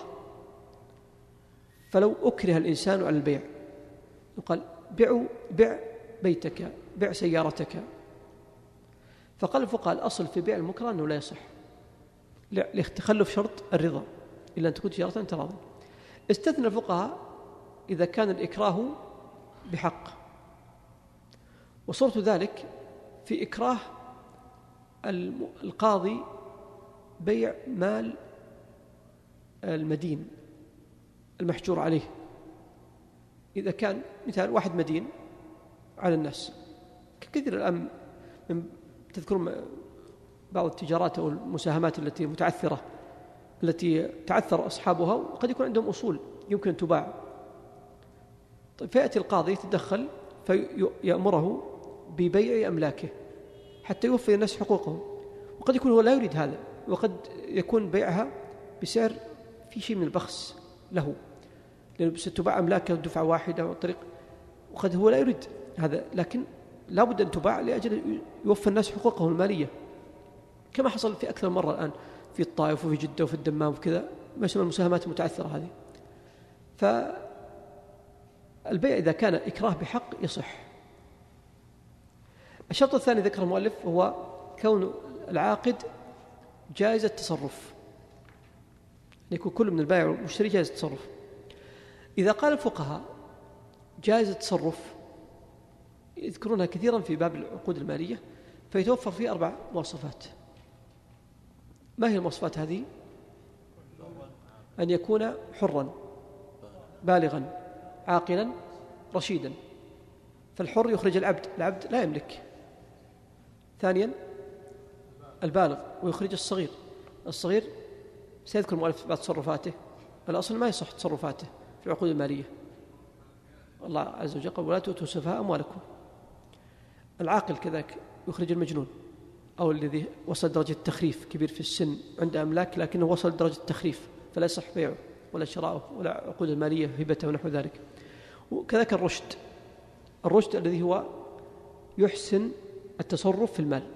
فلو أكره الإنسان على البيع، يقال بيع بيع بيتك، بيع سيارتك، فقال الفقهاء الأصل في بيع المكره أنه لا يصح لتخلف شرط الرضا إلا أن تكون تجارة تراض. استثنى الفقهاء إذا كان الإكراه بحق، وصورة ذلك في إكراه القاضي بيع مال المدين المحجور عليه. إذا كان مثال واحد مدين على الناس كثير الآن من تذكرون بعض التجارات أو المساهمات التي متعثرة التي تعثر أصحابها وقد يكون عندهم أصول يمكن أن تباع. طيب فيأتي القاضي يتدخل فيأمره ببيع أملاكه حتى يوفي الناس حقوقهم، وقد يكون هو لا يريد هذا، وقد يكون بيعها بسعر في شيء من البخس له لأنه ستباع أملاكه دفعة واحدة عن طريق، وقد هو لا يريد هذا، لكن لا بد أن تباع لأجل يوفى الناس حقوقهم المالية، كما حصل في أكثر مرة الآن في الطائف وفي جدة وفي الدمام وكذا ما يسمى المساهمات المتعثرة هذه. فالبيع إذا كان إكراه بحق يصح. الشرط الثاني ذكر المؤلف هو كون العاقد جائز التصرف، يكون كل من البائع والمشتري جائز التصرف. إذا قال الفقهاء جائز التصرف يذكرونها كثيرا في باب العقود المالية، فيتوفر فيه أربع مواصفات. ما هي المواصفات هذه؟ أن يكون حرا بالغا عاقلا رشيدا، فالحر يخرج العبد، العبد لا يملك. ثانيا البالغ ويخرج الصغير، الصغير سيذكر المؤلف بعض تصرفاته، الأصل ما يصح تصرفاته في العقود المالية، الله عز وجل قال ولا تؤتوا السفهاء أموالكم. العاقل كذلك يخرج المجنون أو الذي وصل درجة التخريف كبير في السن عنده أملاك لكنه وصل درجة التخريف فلا يصح بيعه ولا شراؤه ولا عقود المالية هبته ونحو ذلك. وكذلك الرشد، الرشد الذي هو يحسن التصرف في المال،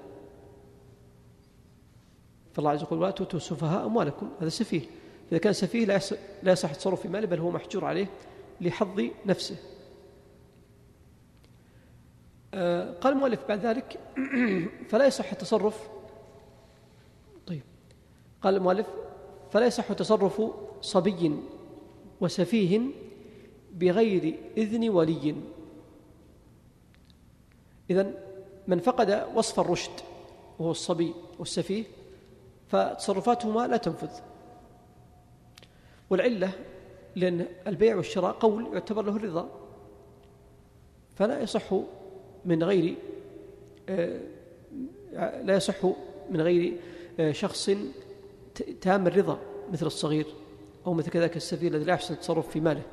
فالله عز وجل ولا تؤتوا السفهاء أموالكم، هذا سفيه، إذا كان سفيه لا يصح التصرف في ماله بل هو محجور عليه لحظ نفسه. آه قال المؤلف بعد ذلك فلا يصح التصرف. طيب قال المؤلف فلا يصح تصرف صبي وسفيه بغير إذن ولي. إذن من فقد وصف الرشد وهو الصبي والسفيه فتصرفاتهما لا تنفذ، والعلة لأن البيع والشراء قول يعتبر له الرضا، فلا يصح من غير لا يصح من غير شخص تام الرضا مثل الصغير أو مثل كذلك السفيه الذي لا يحسن التصرف في ماله.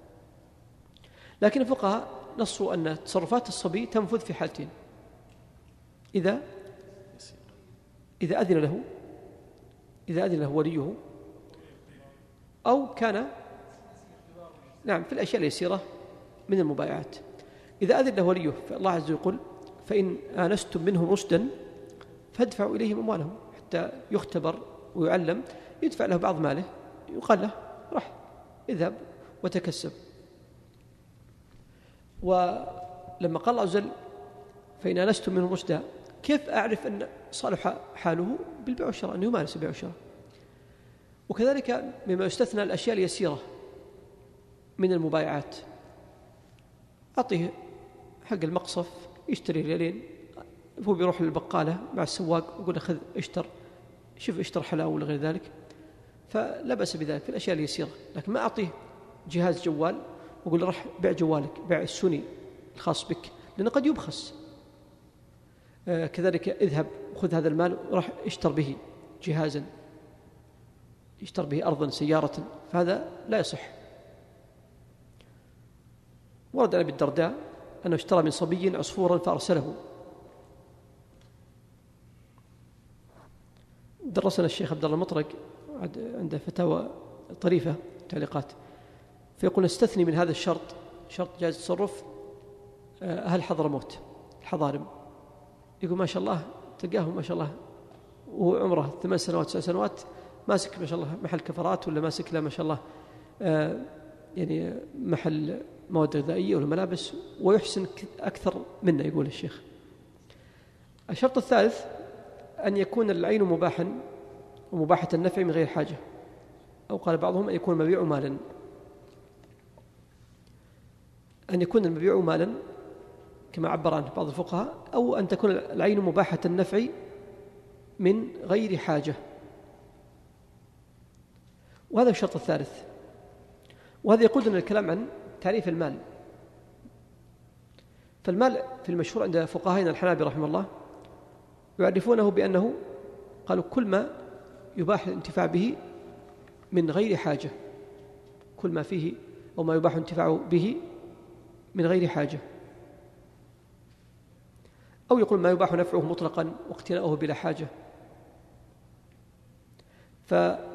لكن الفقهاء نصوا أن تصرفات الصبي تنفذ في حالتين: إذا إذا أذن له إذا أذن له وليه، أو كان نعم في الأشياء اليسيرة من المبايعات. إذا أذن له وليه فالله عز وجل يقول فإن آنستم منهم رشدا فادفعوا إليهم أموالهم، حتى يختبر ويعلم، يدفع له بعض ماله، يقال له رح اذهب وتكسب. ولما قال الله عز وجل فإن آنستم منهم رشدا، كيف أعرف أن صالح حاله؟ بالبيع والشراء، أنه يمارس البيع والشراء. وكذلك مما يستثنى الأشياء اليسيرة من المبايعات، أعطيه حق المقصف يشتري ريالين، هو بيروح للبقالة مع السواق ويقول له خذ اشتر، شوف اشتر حلاوة ولا غير ذلك، فلا بأس بذلك في الأشياء اليسيرة. لكن ما أعطيه جهاز جوال ويقول له راح بيع جوالك، بيع السوني الخاص بك، لأنه قد يبخس. آه كذلك اذهب وخذ هذا المال وراح اشتر به جهازا، يشتر به أرضا سيارة، فهذا لا يصح. ورد عن أبي الدرداء أنه اشترى من صبي عصفورا فأرسله. درسنا الشيخ عبد الله المطرق عنده فتاوى طريفة تعليقات، فيقول نستثني من هذا الشرط شرط جائز التصرف أهل حضرموت الحضارم، يقول ما شاء الله تلقاه ما شاء الله وعمره ثمان سنوات تسع سنوات ماسك ما شاء الله محل كفرات، ولا ماسك له ما شاء الله آه يعني محل مواد غذائية ولا ملابس، ويحسن أكثر منا، يقول الشيخ. الشرط الثالث أن يكون العين مباحا ومباحة النفع من غير حاجة، أو قال بعضهم أن يكون المبيع مالا، أن يكون المبيع مالا كما عبر عنه بعض الفقهاء، أو أن تكون العين مباحة النفع من غير حاجة، وهذا الشرط الثالث. وهذا يقودنا الكلام عن تعريف المال. فالمال في المشهور عند فقهائنا الحنابلة رحمه الله يعرفونه بأنه قالوا كل ما يباح الانتفاع به من غير حاجة، كل ما فيه أو ما يباح الانتفاع به من غير حاجة، أو يقول ما يباح نفعه مطلقا واقتناؤه بلا حاجة. فحتى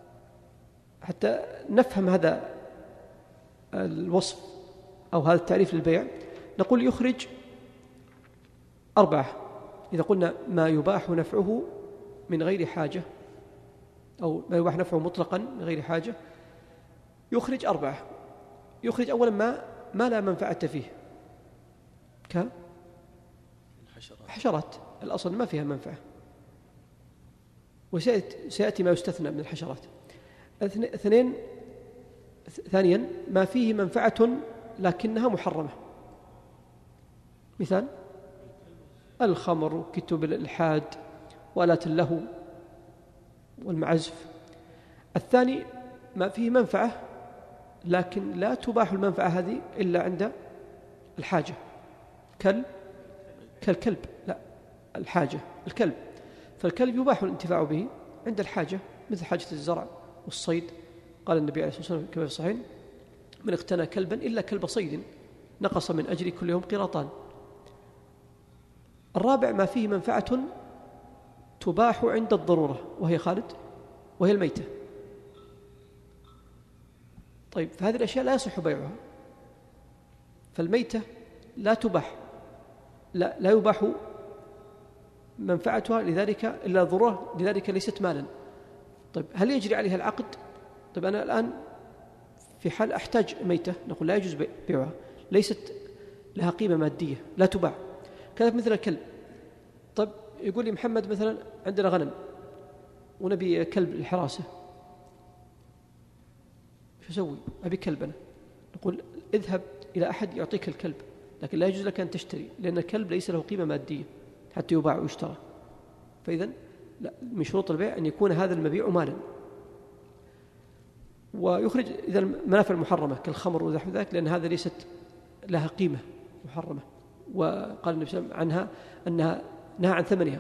نفهم هذا الوصف أو هذا التعريف للبيع نقول يخرج أربعة. إذا قلنا ما يباح نفعه من غير حاجة أو ما يباح نفعه مطلقا من غير حاجة يخرج أربعة. يخرج أولا ما ما لا منفعة فيه كحشرات، الأصل ما فيها منفعة، وسيأتي ما يستثنى من الحشرات. اثنين ثانيا ما فيه منفعة لكنها محرمة، مثال الخمر وكتب الإلحاد وآلات اللهو والمعزف. الثاني ما فيه منفعة لكن لا تباح المنفعة هذه إلا عند الحاجة، كال كالكلب، لا الحاجة الكلب، فالكلب يباح الانتفاع به عند الحاجة مثل حاجة الزرع والصيد. قال النبي عليه الصلاة والسلام كما في الصحيحين من اقتنى كلبا إلا كلب صيد نقص من أجر كل يوم قيراطان. الرابع ما فيه منفعة تباح عند الضرورة وهي خالد وهي الميتة. طيب فهذه الأشياء لا يصح بيعها، فالميتة لا تباح، لا, لا يباح منفعتها لذلك إلا ضرورة، لذلك ليست مالا. طيب هل يجري عليها العقد؟ طيب أنا الآن في حال أحتاج ميتة نقول لا يجوز بيعها، ليست لها قيمة مادية لا تباع. كذلك مثل الكلب، طيب يقول لي محمد مثلا عندنا غنم ونبي كلب الحراسة، شو أسوي؟ أبي كلب أنا، نقول اذهب إلى أحد يعطيك الكلب، لكن لا يجوز لك أن تشتري لأن الكلب ليس له قيمة مادية حتى يباع ويشترى. فإذن لا، من شروط البيع أن يكون هذا المبيع مالا. ويخرج إذا المنافع المحرمة كالخمر ونحو ذلك لأن هذا ليست لها قيمة محرمة، وقال النبي صلى الله عليه وسلم عنها أنها نهى عن ثمنها.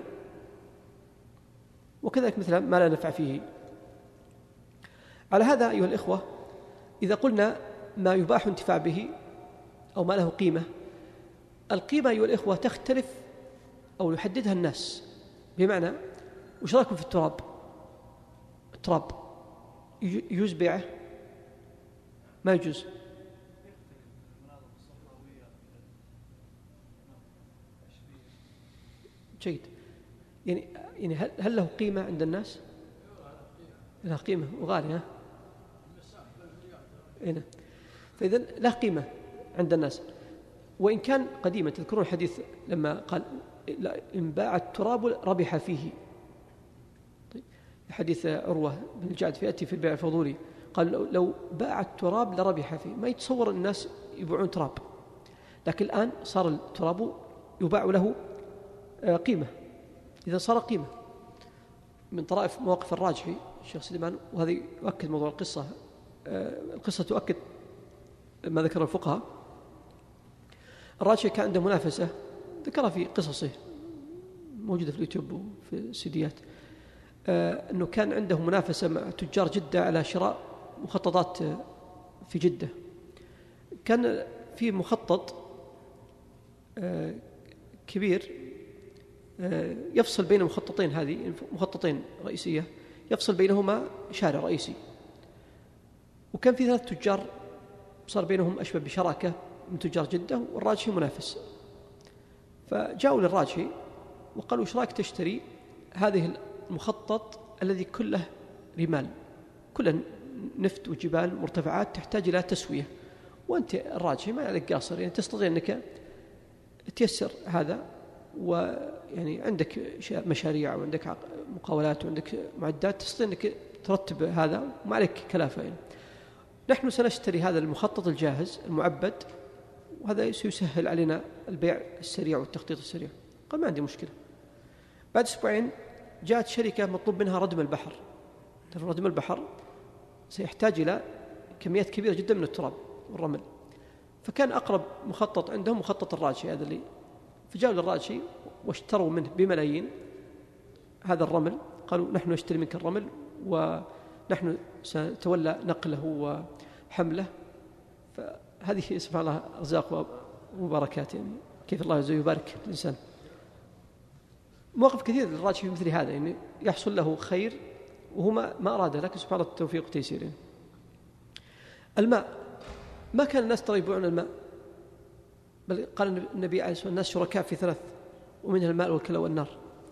وكذلك مثلا ما لا نفع فيه. على هذا أيها الإخوة إذا قلنا ما يباح انتفاع به أو ما له قيمة، القيمة أيها الإخوة تختلف أو يحددها الناس. بمعنى وش رأيكم في التراب؟ التراب يجوز بيعه؟ ما يجوز؟ جيد. يعني يعني هل, هل له قيمة عند الناس؟ له قيمة وغالي ها؟ هنا. فإذن له قيمة عند الناس، وإن كان قديما. تذكرون الحديث لما قال إن باع التراب ربح فيه، طيب حديث عروة بن الجعد فيأتي في البيع الفضولي قال لو باع التراب لربح فيه. ما يتصور الناس يبيعون تراب، لكن الآن صار التراب يباع له قيمة. إذا صار قيمة من طرائف مواقف الراجحي الشيخ سليمان، وهذا يؤكد موضوع القصة. القصة تؤكد ما ذكر الفقهاء. الراجحي كان عنده منافسة ذكرها في قصصه موجودة في اليوتيوب وفي السيديات، أنه كان عنده منافسة مع تجار جدة على شراء مخططات في جدة. كان في مخطط كبير يفصل بين المخططين، هذه مخططين رئيسية يفصل بينهما شارع رئيسي، وكان في ثلاث تجار صار بينهم أشبه بشراكة من تجار جدة، والراجحي منافس. فجاءوا للراجحي وقالوا ايش رايك تشتري هذه المخطط الذي كله رمال، كله نفط وجبال مرتفعات تحتاج إلى تسوية، وأنت الراجحي ما عليك قاصر، يعني تستطيع أنك تيسر هذا و يعني عندك مشاريع وعندك مقاولات وعندك معدات تستطيع أنك ترتب هذا وما عليك كلافة يعني. نحن سنشتري هذا المخطط الجاهز المعبد، وهذا سيسهل علينا البيع السريع والتخطيط السريع. قال ما عندي مشكلة. بعد أسبوعين جاءت شركة مطلوب منها ردم البحر. ردم البحر سيحتاج إلى كميات كبيرة جدا من التراب والرمل، فكان أقرب مخطط عندهم مخطط الراجحي هذا اللي، فجاءوا للراجحي واشتروا منه بملايين هذا الرمل. قالوا نحن نشتري منك الرمل ونحن سنتولى نقله وحمله. فهذه سبحان الله أرزاق وبركات، يعني كيف الله عز وجل يبارك الإنسان. مواقف كثير للراجحي مثل هذا، يعني يحصل له خير وهو ما, ما أراده، لكن سبحان الله التوفيق وتيسير. يعني الماء، ما كان الناس ترى يبيعون الماء، بل قال النبي عليه الصلاة والسلام الناس شركاء في ثلاث ومنها الماء والكلى والنار،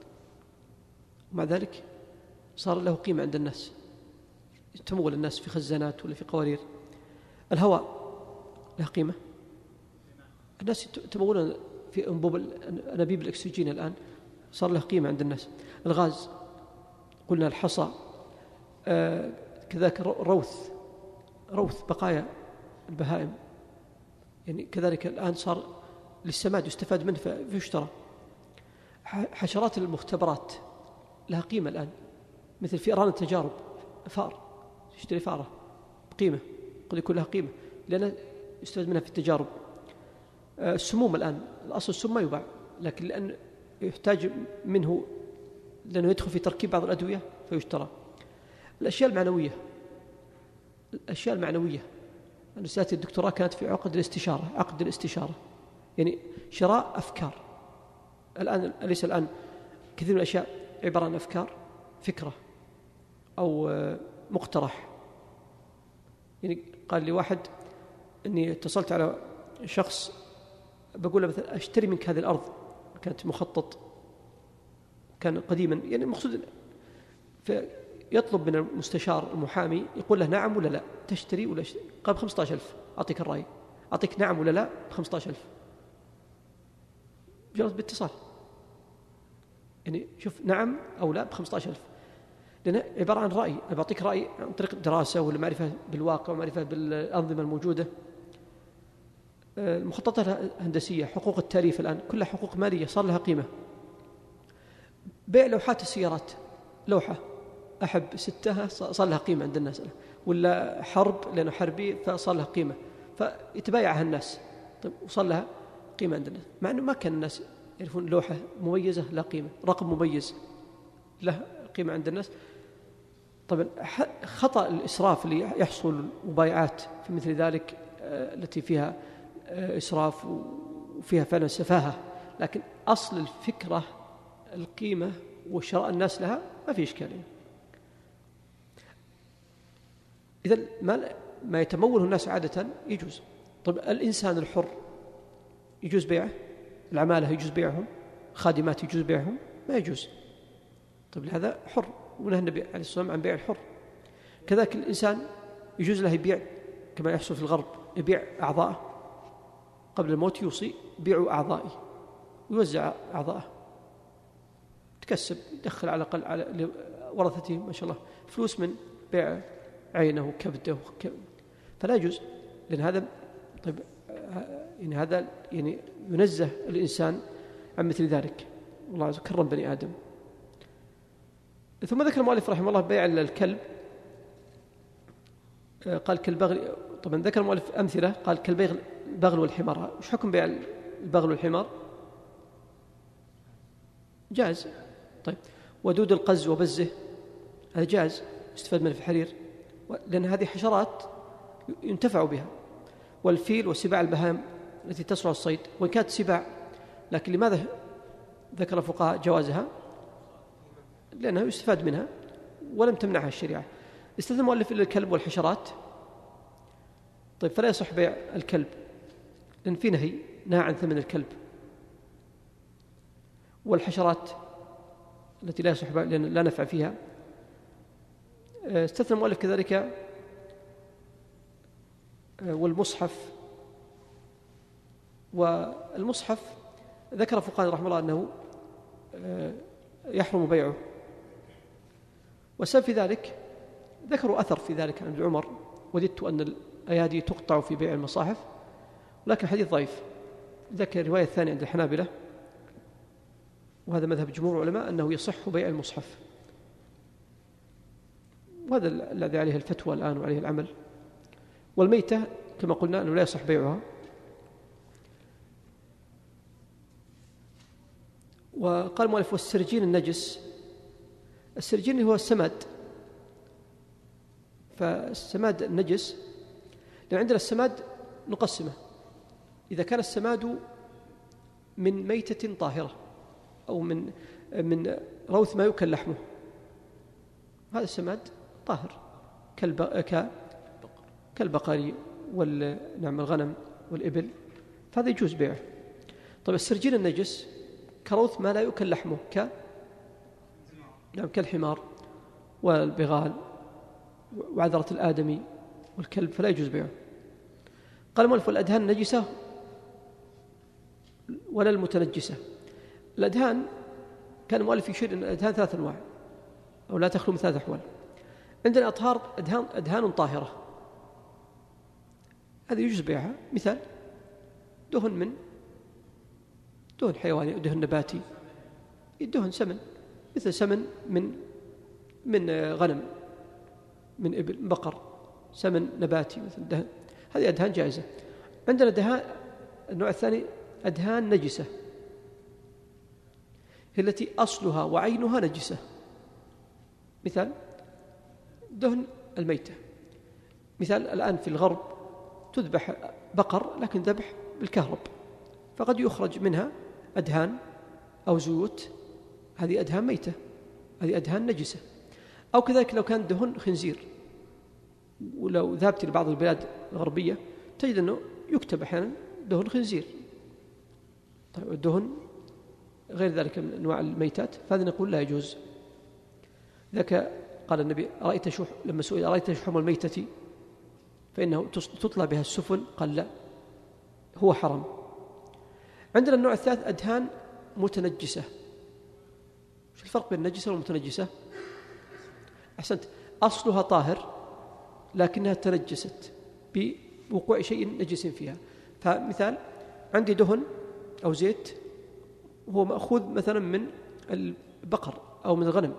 ومع ذلك صار له قيمة عند الناس، تمول الناس في خزانات ولا في قوارير. الهواء له قيمة، الناس تمولون في أنبوب أنابيب الأكسجين الآن، صار له قيمة عند الناس. الغاز قلنا، الحصى آه كذلك روث روث بقايا البهائم، يعني كذلك الآن صار للسماد يستفاد منه فيشترى. حشرات المختبرات لها قيمة الآن، مثل فئران التجارب، فار تشتري فارة بقيمة، قد يكون لها قيمة لأنها يستفاد منها في التجارب. السموم الآن، الأصل السم ما يباع، لكن لأن يحتاج منه لأنه يدخل في تركيب بعض الأدوية فيشترى. الأشياء المعنوية، الأشياء المعنوية أنا سأتي الدكتوراه كانت في عقد الاستشارة، عقد الاستشارة يعني شراء أفكار. الآن أليس الآن كثير من الأشياء عبارة عن أفكار، فكرة أو مقترح. يعني قال لي واحد أني اتصلت على شخص بقول له مثلا أشتري منك هذه الأرض، كانت مخطط كان قديما، يعني المقصود فيطلب من المستشار المحامي يقول له نعم ولا لا، تشتري ولا اشتري؟ قال بخمسة عشر ألف، أعطيك الرأي، أعطيك نعم ولا لا بخمسة عشر ألف. جرس باتصال، يعني شوف نعم أو لا بخمسة عشر ألف، لأنه عبارة عن رأي. أنا بعطيك رأي عن طريق دراسة ولا معرفة بالواقع ومعرفة بالأنظمة الموجودة. المخططات الهندسية، حقوق التاليف الآن كلها حقوق مالية صار لها قيمة. بيع لوحات السيارات، لوحة أحب ستها صار لها قيمة عند الناس، ولا حرب لأنه حربي فصار لها قيمة فيتبايعها الناس، طيب وصار لها قيمة عند الناس، مع أنه ما كان الناس يعرفون لوحة مميزة لا قيمة، رقم مميز له قيمة عند الناس. طبعا خطأ الإسراف اللي يحصل مبايعات في مثل ذلك التي فيها إسراف وفيها فعلا سفاهة، لكن أصل الفكرة القيمة وشراء الناس لها ما في إشكالية. إذن ما, ما يتموله الناس عادة يجوز. طب الإنسان الحر يجوز بيعه؟ العمالة يجوز بيعهم؟ خادمات يجوز بيعهم؟ ما يجوز. طب هذا حر، ونهى النبي عليه الصلاة والسلام عن بيع الحر. كذلك الإنسان يجوز له يبيع كما يحصل في الغرب، يبيع أعضاءه قبل الموت، يوصي بيعوا أعضائي ويوزع أعضاءه، تكسب يدخل على الأقل على ورثته ما شاء الله فلوس من بيع عينه وكبده، فلا يجوز، لأن هذا طيب يعني هذا يعني ينزه الإنسان عن مثل ذلك. الله عز وجل كرم بني آدم. ثم ذكر المؤلف رحمه الله بيع الكلب، قال كالبغل. طبعا ذكر المؤلف أمثلة، قال كالبغل والحمار. وش حكم بيع البغل والحمار؟ جاز. طيب ودود القز وبزه هذا جاز، يستفاد منه في الحرير، لأن هذه حشرات ينتفع بها. والفيل وسباع البهائم التي تصلح الصيد، وإن كانت سباع، لكن لماذا ذكر الفقهاء جوازها؟ لأنها يستفاد منها ولم تمنعها الشريعة. استثنى المؤلف إلا الكلب والحشرات. طيب فلا يصح بيع الكلب، لأن في نهي نهى عن ثمن الكلب. والحشرات التي لا يصح لأن لا نفع فيها. استثنى المؤلف كذلك والمصحف. والمصحف ذكر فقهاء رحمه الله أنه يحرم بيعه. والسبب في ذلك ذكروا أثر في ذلك عن ابن عمر: وددت أن الأيادي تقطع في بيع المصاحف، ولكن حديث ضعيف. ذكر الرواية الثانية عند الحنابلة، وهذا مذهب جمهور العلماء، أنه يصح بيع المصحف، وهذا الذي عليه الفتوى الآن وعليه العمل. والميتة كما قلنا أنه لا يصح بيعها. وقال المؤلف: والسرجين النجس. السرجين هو السماد، فالسماد النجس، لأن عندنا السماد نقسمه: إذا كان السماد من ميتة طاهرة أو من من روث ما يؤكل لحمه، هذا السماد طاهر كالبقر والنعم الغنم والإبل، فهذا يجوز بيعه. طيب السرجين النجس كروث ما لا يؤكل لحمه ك نعم كالحمار والبغال وعذرة الآدمي والكلب، فلا يجوز بيعه. قال المؤلف: والأدهان النجسة ولا المتنجسة. الأدهان كان المؤلف يشير أن الأدهان ثلاث أنواع أو لا تخلو من ثلاث أحوال. عندنا أطهار أدهان, أدهان طاهرة، هذا يجوز بيعها. مثال: دهن من دهن حيواني، دهن نباتي، دهن سمن، مثل سمن من من غنم، من إبل، من بقر، سمن نباتي مثل دهن، هذه أدهان جائزة. عندنا دهان النوع الثاني أدهان نجسة، هي التي أصلها وعينها نجسة. مثال: دهن الميتة. مثال: الآن في الغرب تذبح بقر لكن ذبح بالكهرب، فقد يخرج منها أدهان أو زيوت، هذه أدهان ميتة، هذه أدهان نجسة. أو كذلك لو كان دهن خنزير، ولو ذهبت لبعض البلاد الغربية تجد أنه يكتب أحيانا دهن خنزير. طيب الدهن غير ذلك من أنواع الميتات، فهذا نقول لا يجوز. ذاك قال النبي: أرأيت شح لما سئل: أرأيت شحم الميتة فإنه تطلى بها السفن؟ قال: لا، هو حرام. عندنا النوع الثالث أدهان متنجسة. شو الفرق بين النجسة والمتنجسة؟ أحسنت، أصلها طاهر لكنها تنجست بوقوع شيء نجس فيها. فمثال: عندي دهن أو زيت هو مأخوذ مثلا من البقر أو من الغنم،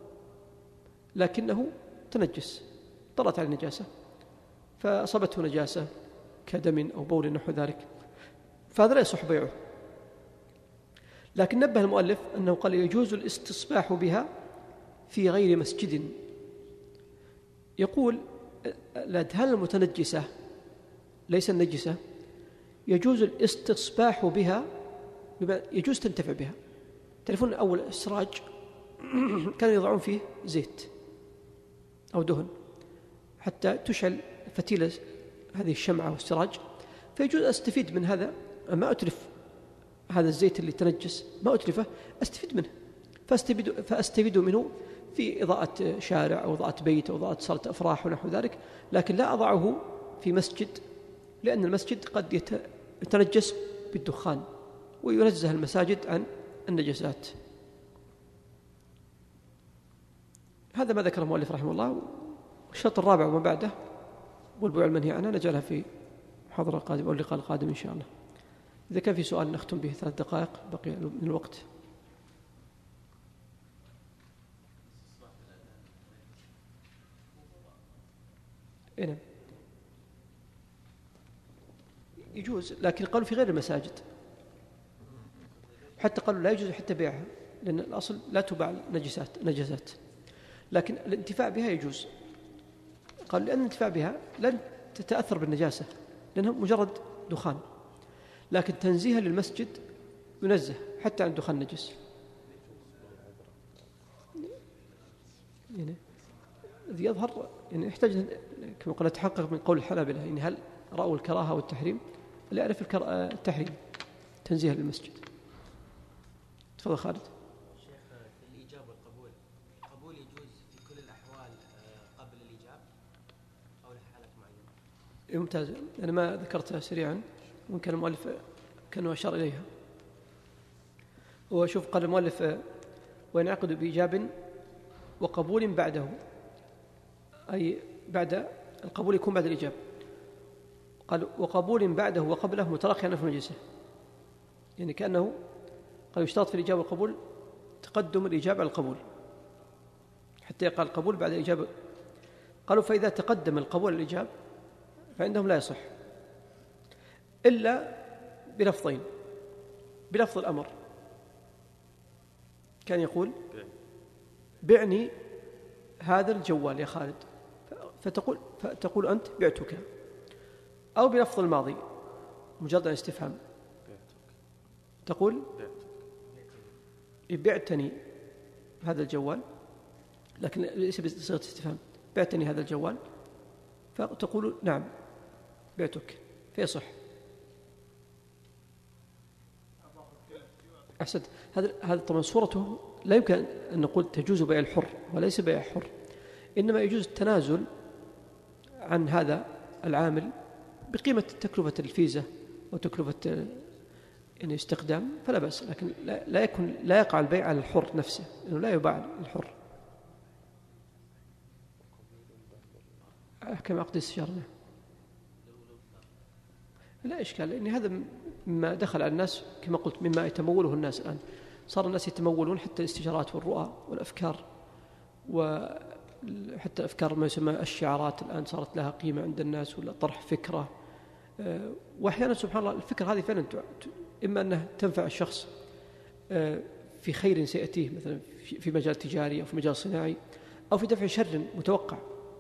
لكنه تنجس، طرأت على النجاسة فأصابته نجاسة كدم أو بول نحو ذلك، فهذا لا يصح بيعه. لكن نبه المؤلف أنه قال: يجوز الاستصباح بها في غير مسجد. يقول: الأدهان المتنجسة ليس النجسة يجوز الاستصباح بها، يجوز تنتفع بها. تعرفون أول السراج كانوا يضعون فيه زيت أو دهن حتى تشعل فتيلة هذه الشمعة والسراج، فيجوز أستفيد من هذا، ما أتلف هذا الزيت اللي تنجس، ما أتلفه، أستفيد منه، فأستفيد, فأستفيد منه في إضاءة شارع أو إضاءة بيت أو إضاءة صالة أفراح ونحو ذلك، لكن لا أضعه في مسجد، لأن المسجد قد يتنجس بالدخان، وينزه المساجد عن النجاسات. هذا ما ذكر المؤلف رحمه الله. والشرط الرابع وما بعده والبيوع المنهي عنها نجعلها في محاضرة قادمة أو اللقاء القادم إن شاء الله. إذا كان في سؤال نختم به، ثلاث دقائق بقي من الوقت. إيه، يجوز، لكن قالوا في غير المساجد، حتى قالوا لا يجوز حتى بيعها، لأن الأصل لا تباع نجسات نجسات، لكن الانتفاع بها يجوز. قالوا لأن الانتفاع بها لن تتأثر بالنجاسة لأنها مجرد دخان، لكن تنزيها للمسجد ينزه حتى عن دخان نجس. يعني الذي يظهر يعني يحتاج كما قلنا نتحقق من قول الحنابلة، يعني هل رأوا الكراهة والتحريم؟ اللي يعرف التحريم تنزيها للمسجد. تفضل خالد. شيخ، في الإيجاب والقبول، القبول يجوز في كل الأحوال قبل الإيجاب أو لحالات معينة؟ ممتاز. أنا ما ذكرتها سريعا وإن كان المؤلف كان أشار إليها. وشوف قال المؤلف وينعقد بإيجاب وقبول بعده، أي بعد القبول يكون بعد الإيجاب. قال وقبول بعده وقبله متراخيا في مجلسه، يعني كأنه قال يشترط في الإجابة والقبول تقدم الإجابة على القبول حتى يقع القبول بعد الإجابة. قالوا فإذا تقدم القبول على الإجابة فعندهم لا يصح إلا بلفظين. بلفظ الأمر كان يقول بعني هذا الجوال يا خالد، فتقول, فتقول أنت بعتك، أو بلفظ الماضي مجرد استفهام تقول بعتني هذا الجوال، لكن ليس بصيغة استفهام، بعتني هذا الجوال، فتقول نعم بعتك فيصح. أحسنت. هذا هذا طبعا صورته لا يمكن أن نقول تجوز بيع الحر وليس بيع الحر، إنما يجوز التنازل عن هذا العامل بقيمة تكلفة الفيزة وتكلفة يعني استخدام فلا بأس، لكن لا, لا يكون لا يقع البيع على الحر نفسه، لأنه لا يباع الحر. أحكم عقد السيارة لا إشكال، لأن هذا مما دخل على الناس كما قلت مما يتموله الناس الآن. صار الناس يتمولون حتى الاستشارات والرؤى والأفكار، وحتى أفكار ما يسمى الشعارات الآن صارت لها قيمة عند الناس، ولا طرح فكرة. وأحيانا سبحان الله الفكرة هذه فعلا إما أنها تنفع الشخص في خير سيأتيه مثلا في مجال تجاري أو في مجال صناعي، أو في دفع شر متوقع.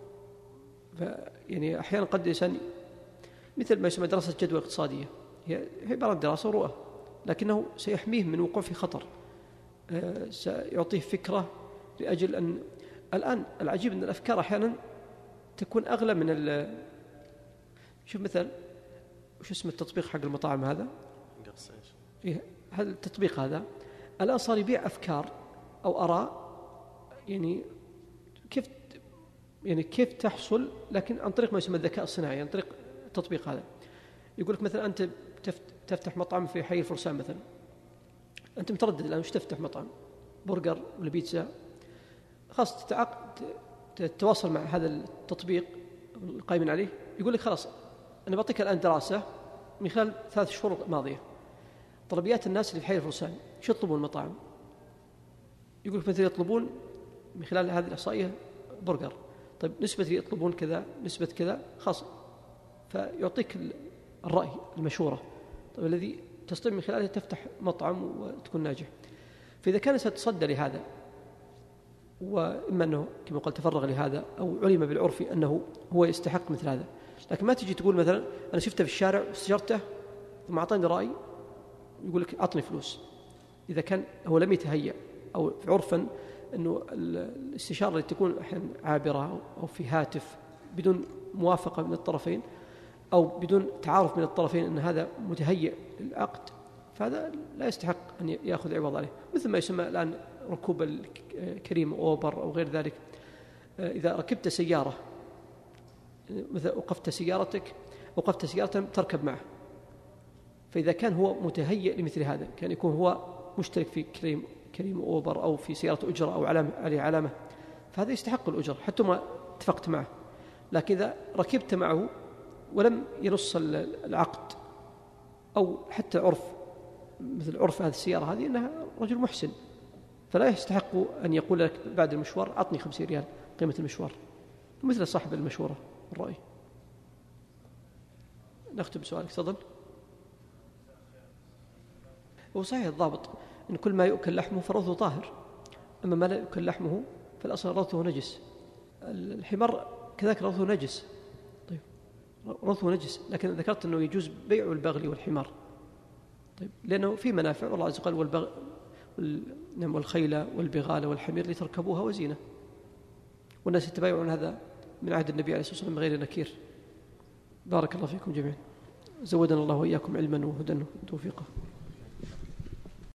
يعني أحيانا قد الإنسان مثل ما يسمى دراسة جدوى اقتصادية، هي عبارة عن دراسة ورؤى، لكنه سيحميه من وقوع في خطر، سيعطيه فكرة لأجل أن الآن العجيب أن الأفكار أحيانا تكون أغلى من ال شوف مثلا وش اسم التطبيق حق المطاعم هذا؟ إيه هذا التطبيق هذا الآن صار يبيع أفكار أو آراء، يعني كيف يعني كيف تحصل، لكن عن طريق ما يسمى الذكاء الصناعي، عن طريق التطبيق هذا. يقول لك مثلا أنت تفتح مطعم في حي الفرسان مثلا، أنت متردد الآن وش تفتح مطعم برجر ولا بيتزا، خلاص تتعاقد تتواصل مع هذا التطبيق القائمين عليه، يقول لك خلاص أنا بعطيك الآن دراسة من خلال ثلاث شهور ماضية طلبيات الناس اللي في حي الفرسان شو يطلبون المطاعم. يقول لك مثلا يطلبون من خلال هذه الإحصائية برجر، طيب نسبة اللي يطلبون كذا نسبة كذا خاص، فيعطيك الرأي المشورة، طيب الذي تستطيع من خلاله تفتح مطعم وتكون ناجح. فإذا كان ستصدى لهذا، وإما أنه كما قال تفرغ لهذا أو علم بالعرف أنه هو يستحق مثل هذا، لكن ما تجي تقول مثلا أنا شفته في الشارع واستشرته ثم أعطاني رأي يقول لك أعطني فلوس. إذا كان هو لم يتهيأ أو عرفا أنه الاستشارة اللي تكون أحيانا عابرة أو في هاتف بدون موافقة من الطرفين أو بدون تعارف من الطرفين أن هذا متهيئ للعقد، فهذا لا يستحق أن يأخذ عوض عليه. مثل ما يسمى الآن ركوب الكريم أوبر أو غير ذلك. إذا ركبت سيارة مثلا وقفت سيارتك وقفت سيارة تركب معه، فإذا كان هو متهيئ لمثل هذا كان يكون هو مشترك في كريم كريم أوبر أو في سيارة أجرة أو علامة عليه علامة، فهذا يستحق الأجر حتى ما اتفقت معه. لكن إذا ركبت معه ولم ينص العقد أو حتى عرف مثل عرف هذه السيارة هذه أنها رجل محسن، فلا يستحق أن يقول لك بعد المشوار أعطني خمسين ريال قيمة المشوار، مثل صاحب المشورة الرأي. نختم بسؤالك تفضل. هو صحيح الضابط أن كل ما يؤكل لحمه فروثه طاهر، أما ما لا يؤكل لحمه فالأصل روثه نجس. الحمار كذلك روثه نجس، طيب روثه نجس، لكن ذكرت أنه يجوز بيع البغل والحمار، طيب لأنه في منافع، والله عز وجل والبغ والخيل والبغال والحمير لتركبوها وزينة، والناس يتبايعون هذا من عهد النبي عليه الصلاة والسلام غير نكير. بارك الله فيكم جميعا، زودنا الله وإياكم علما وهدى وتوفيقا.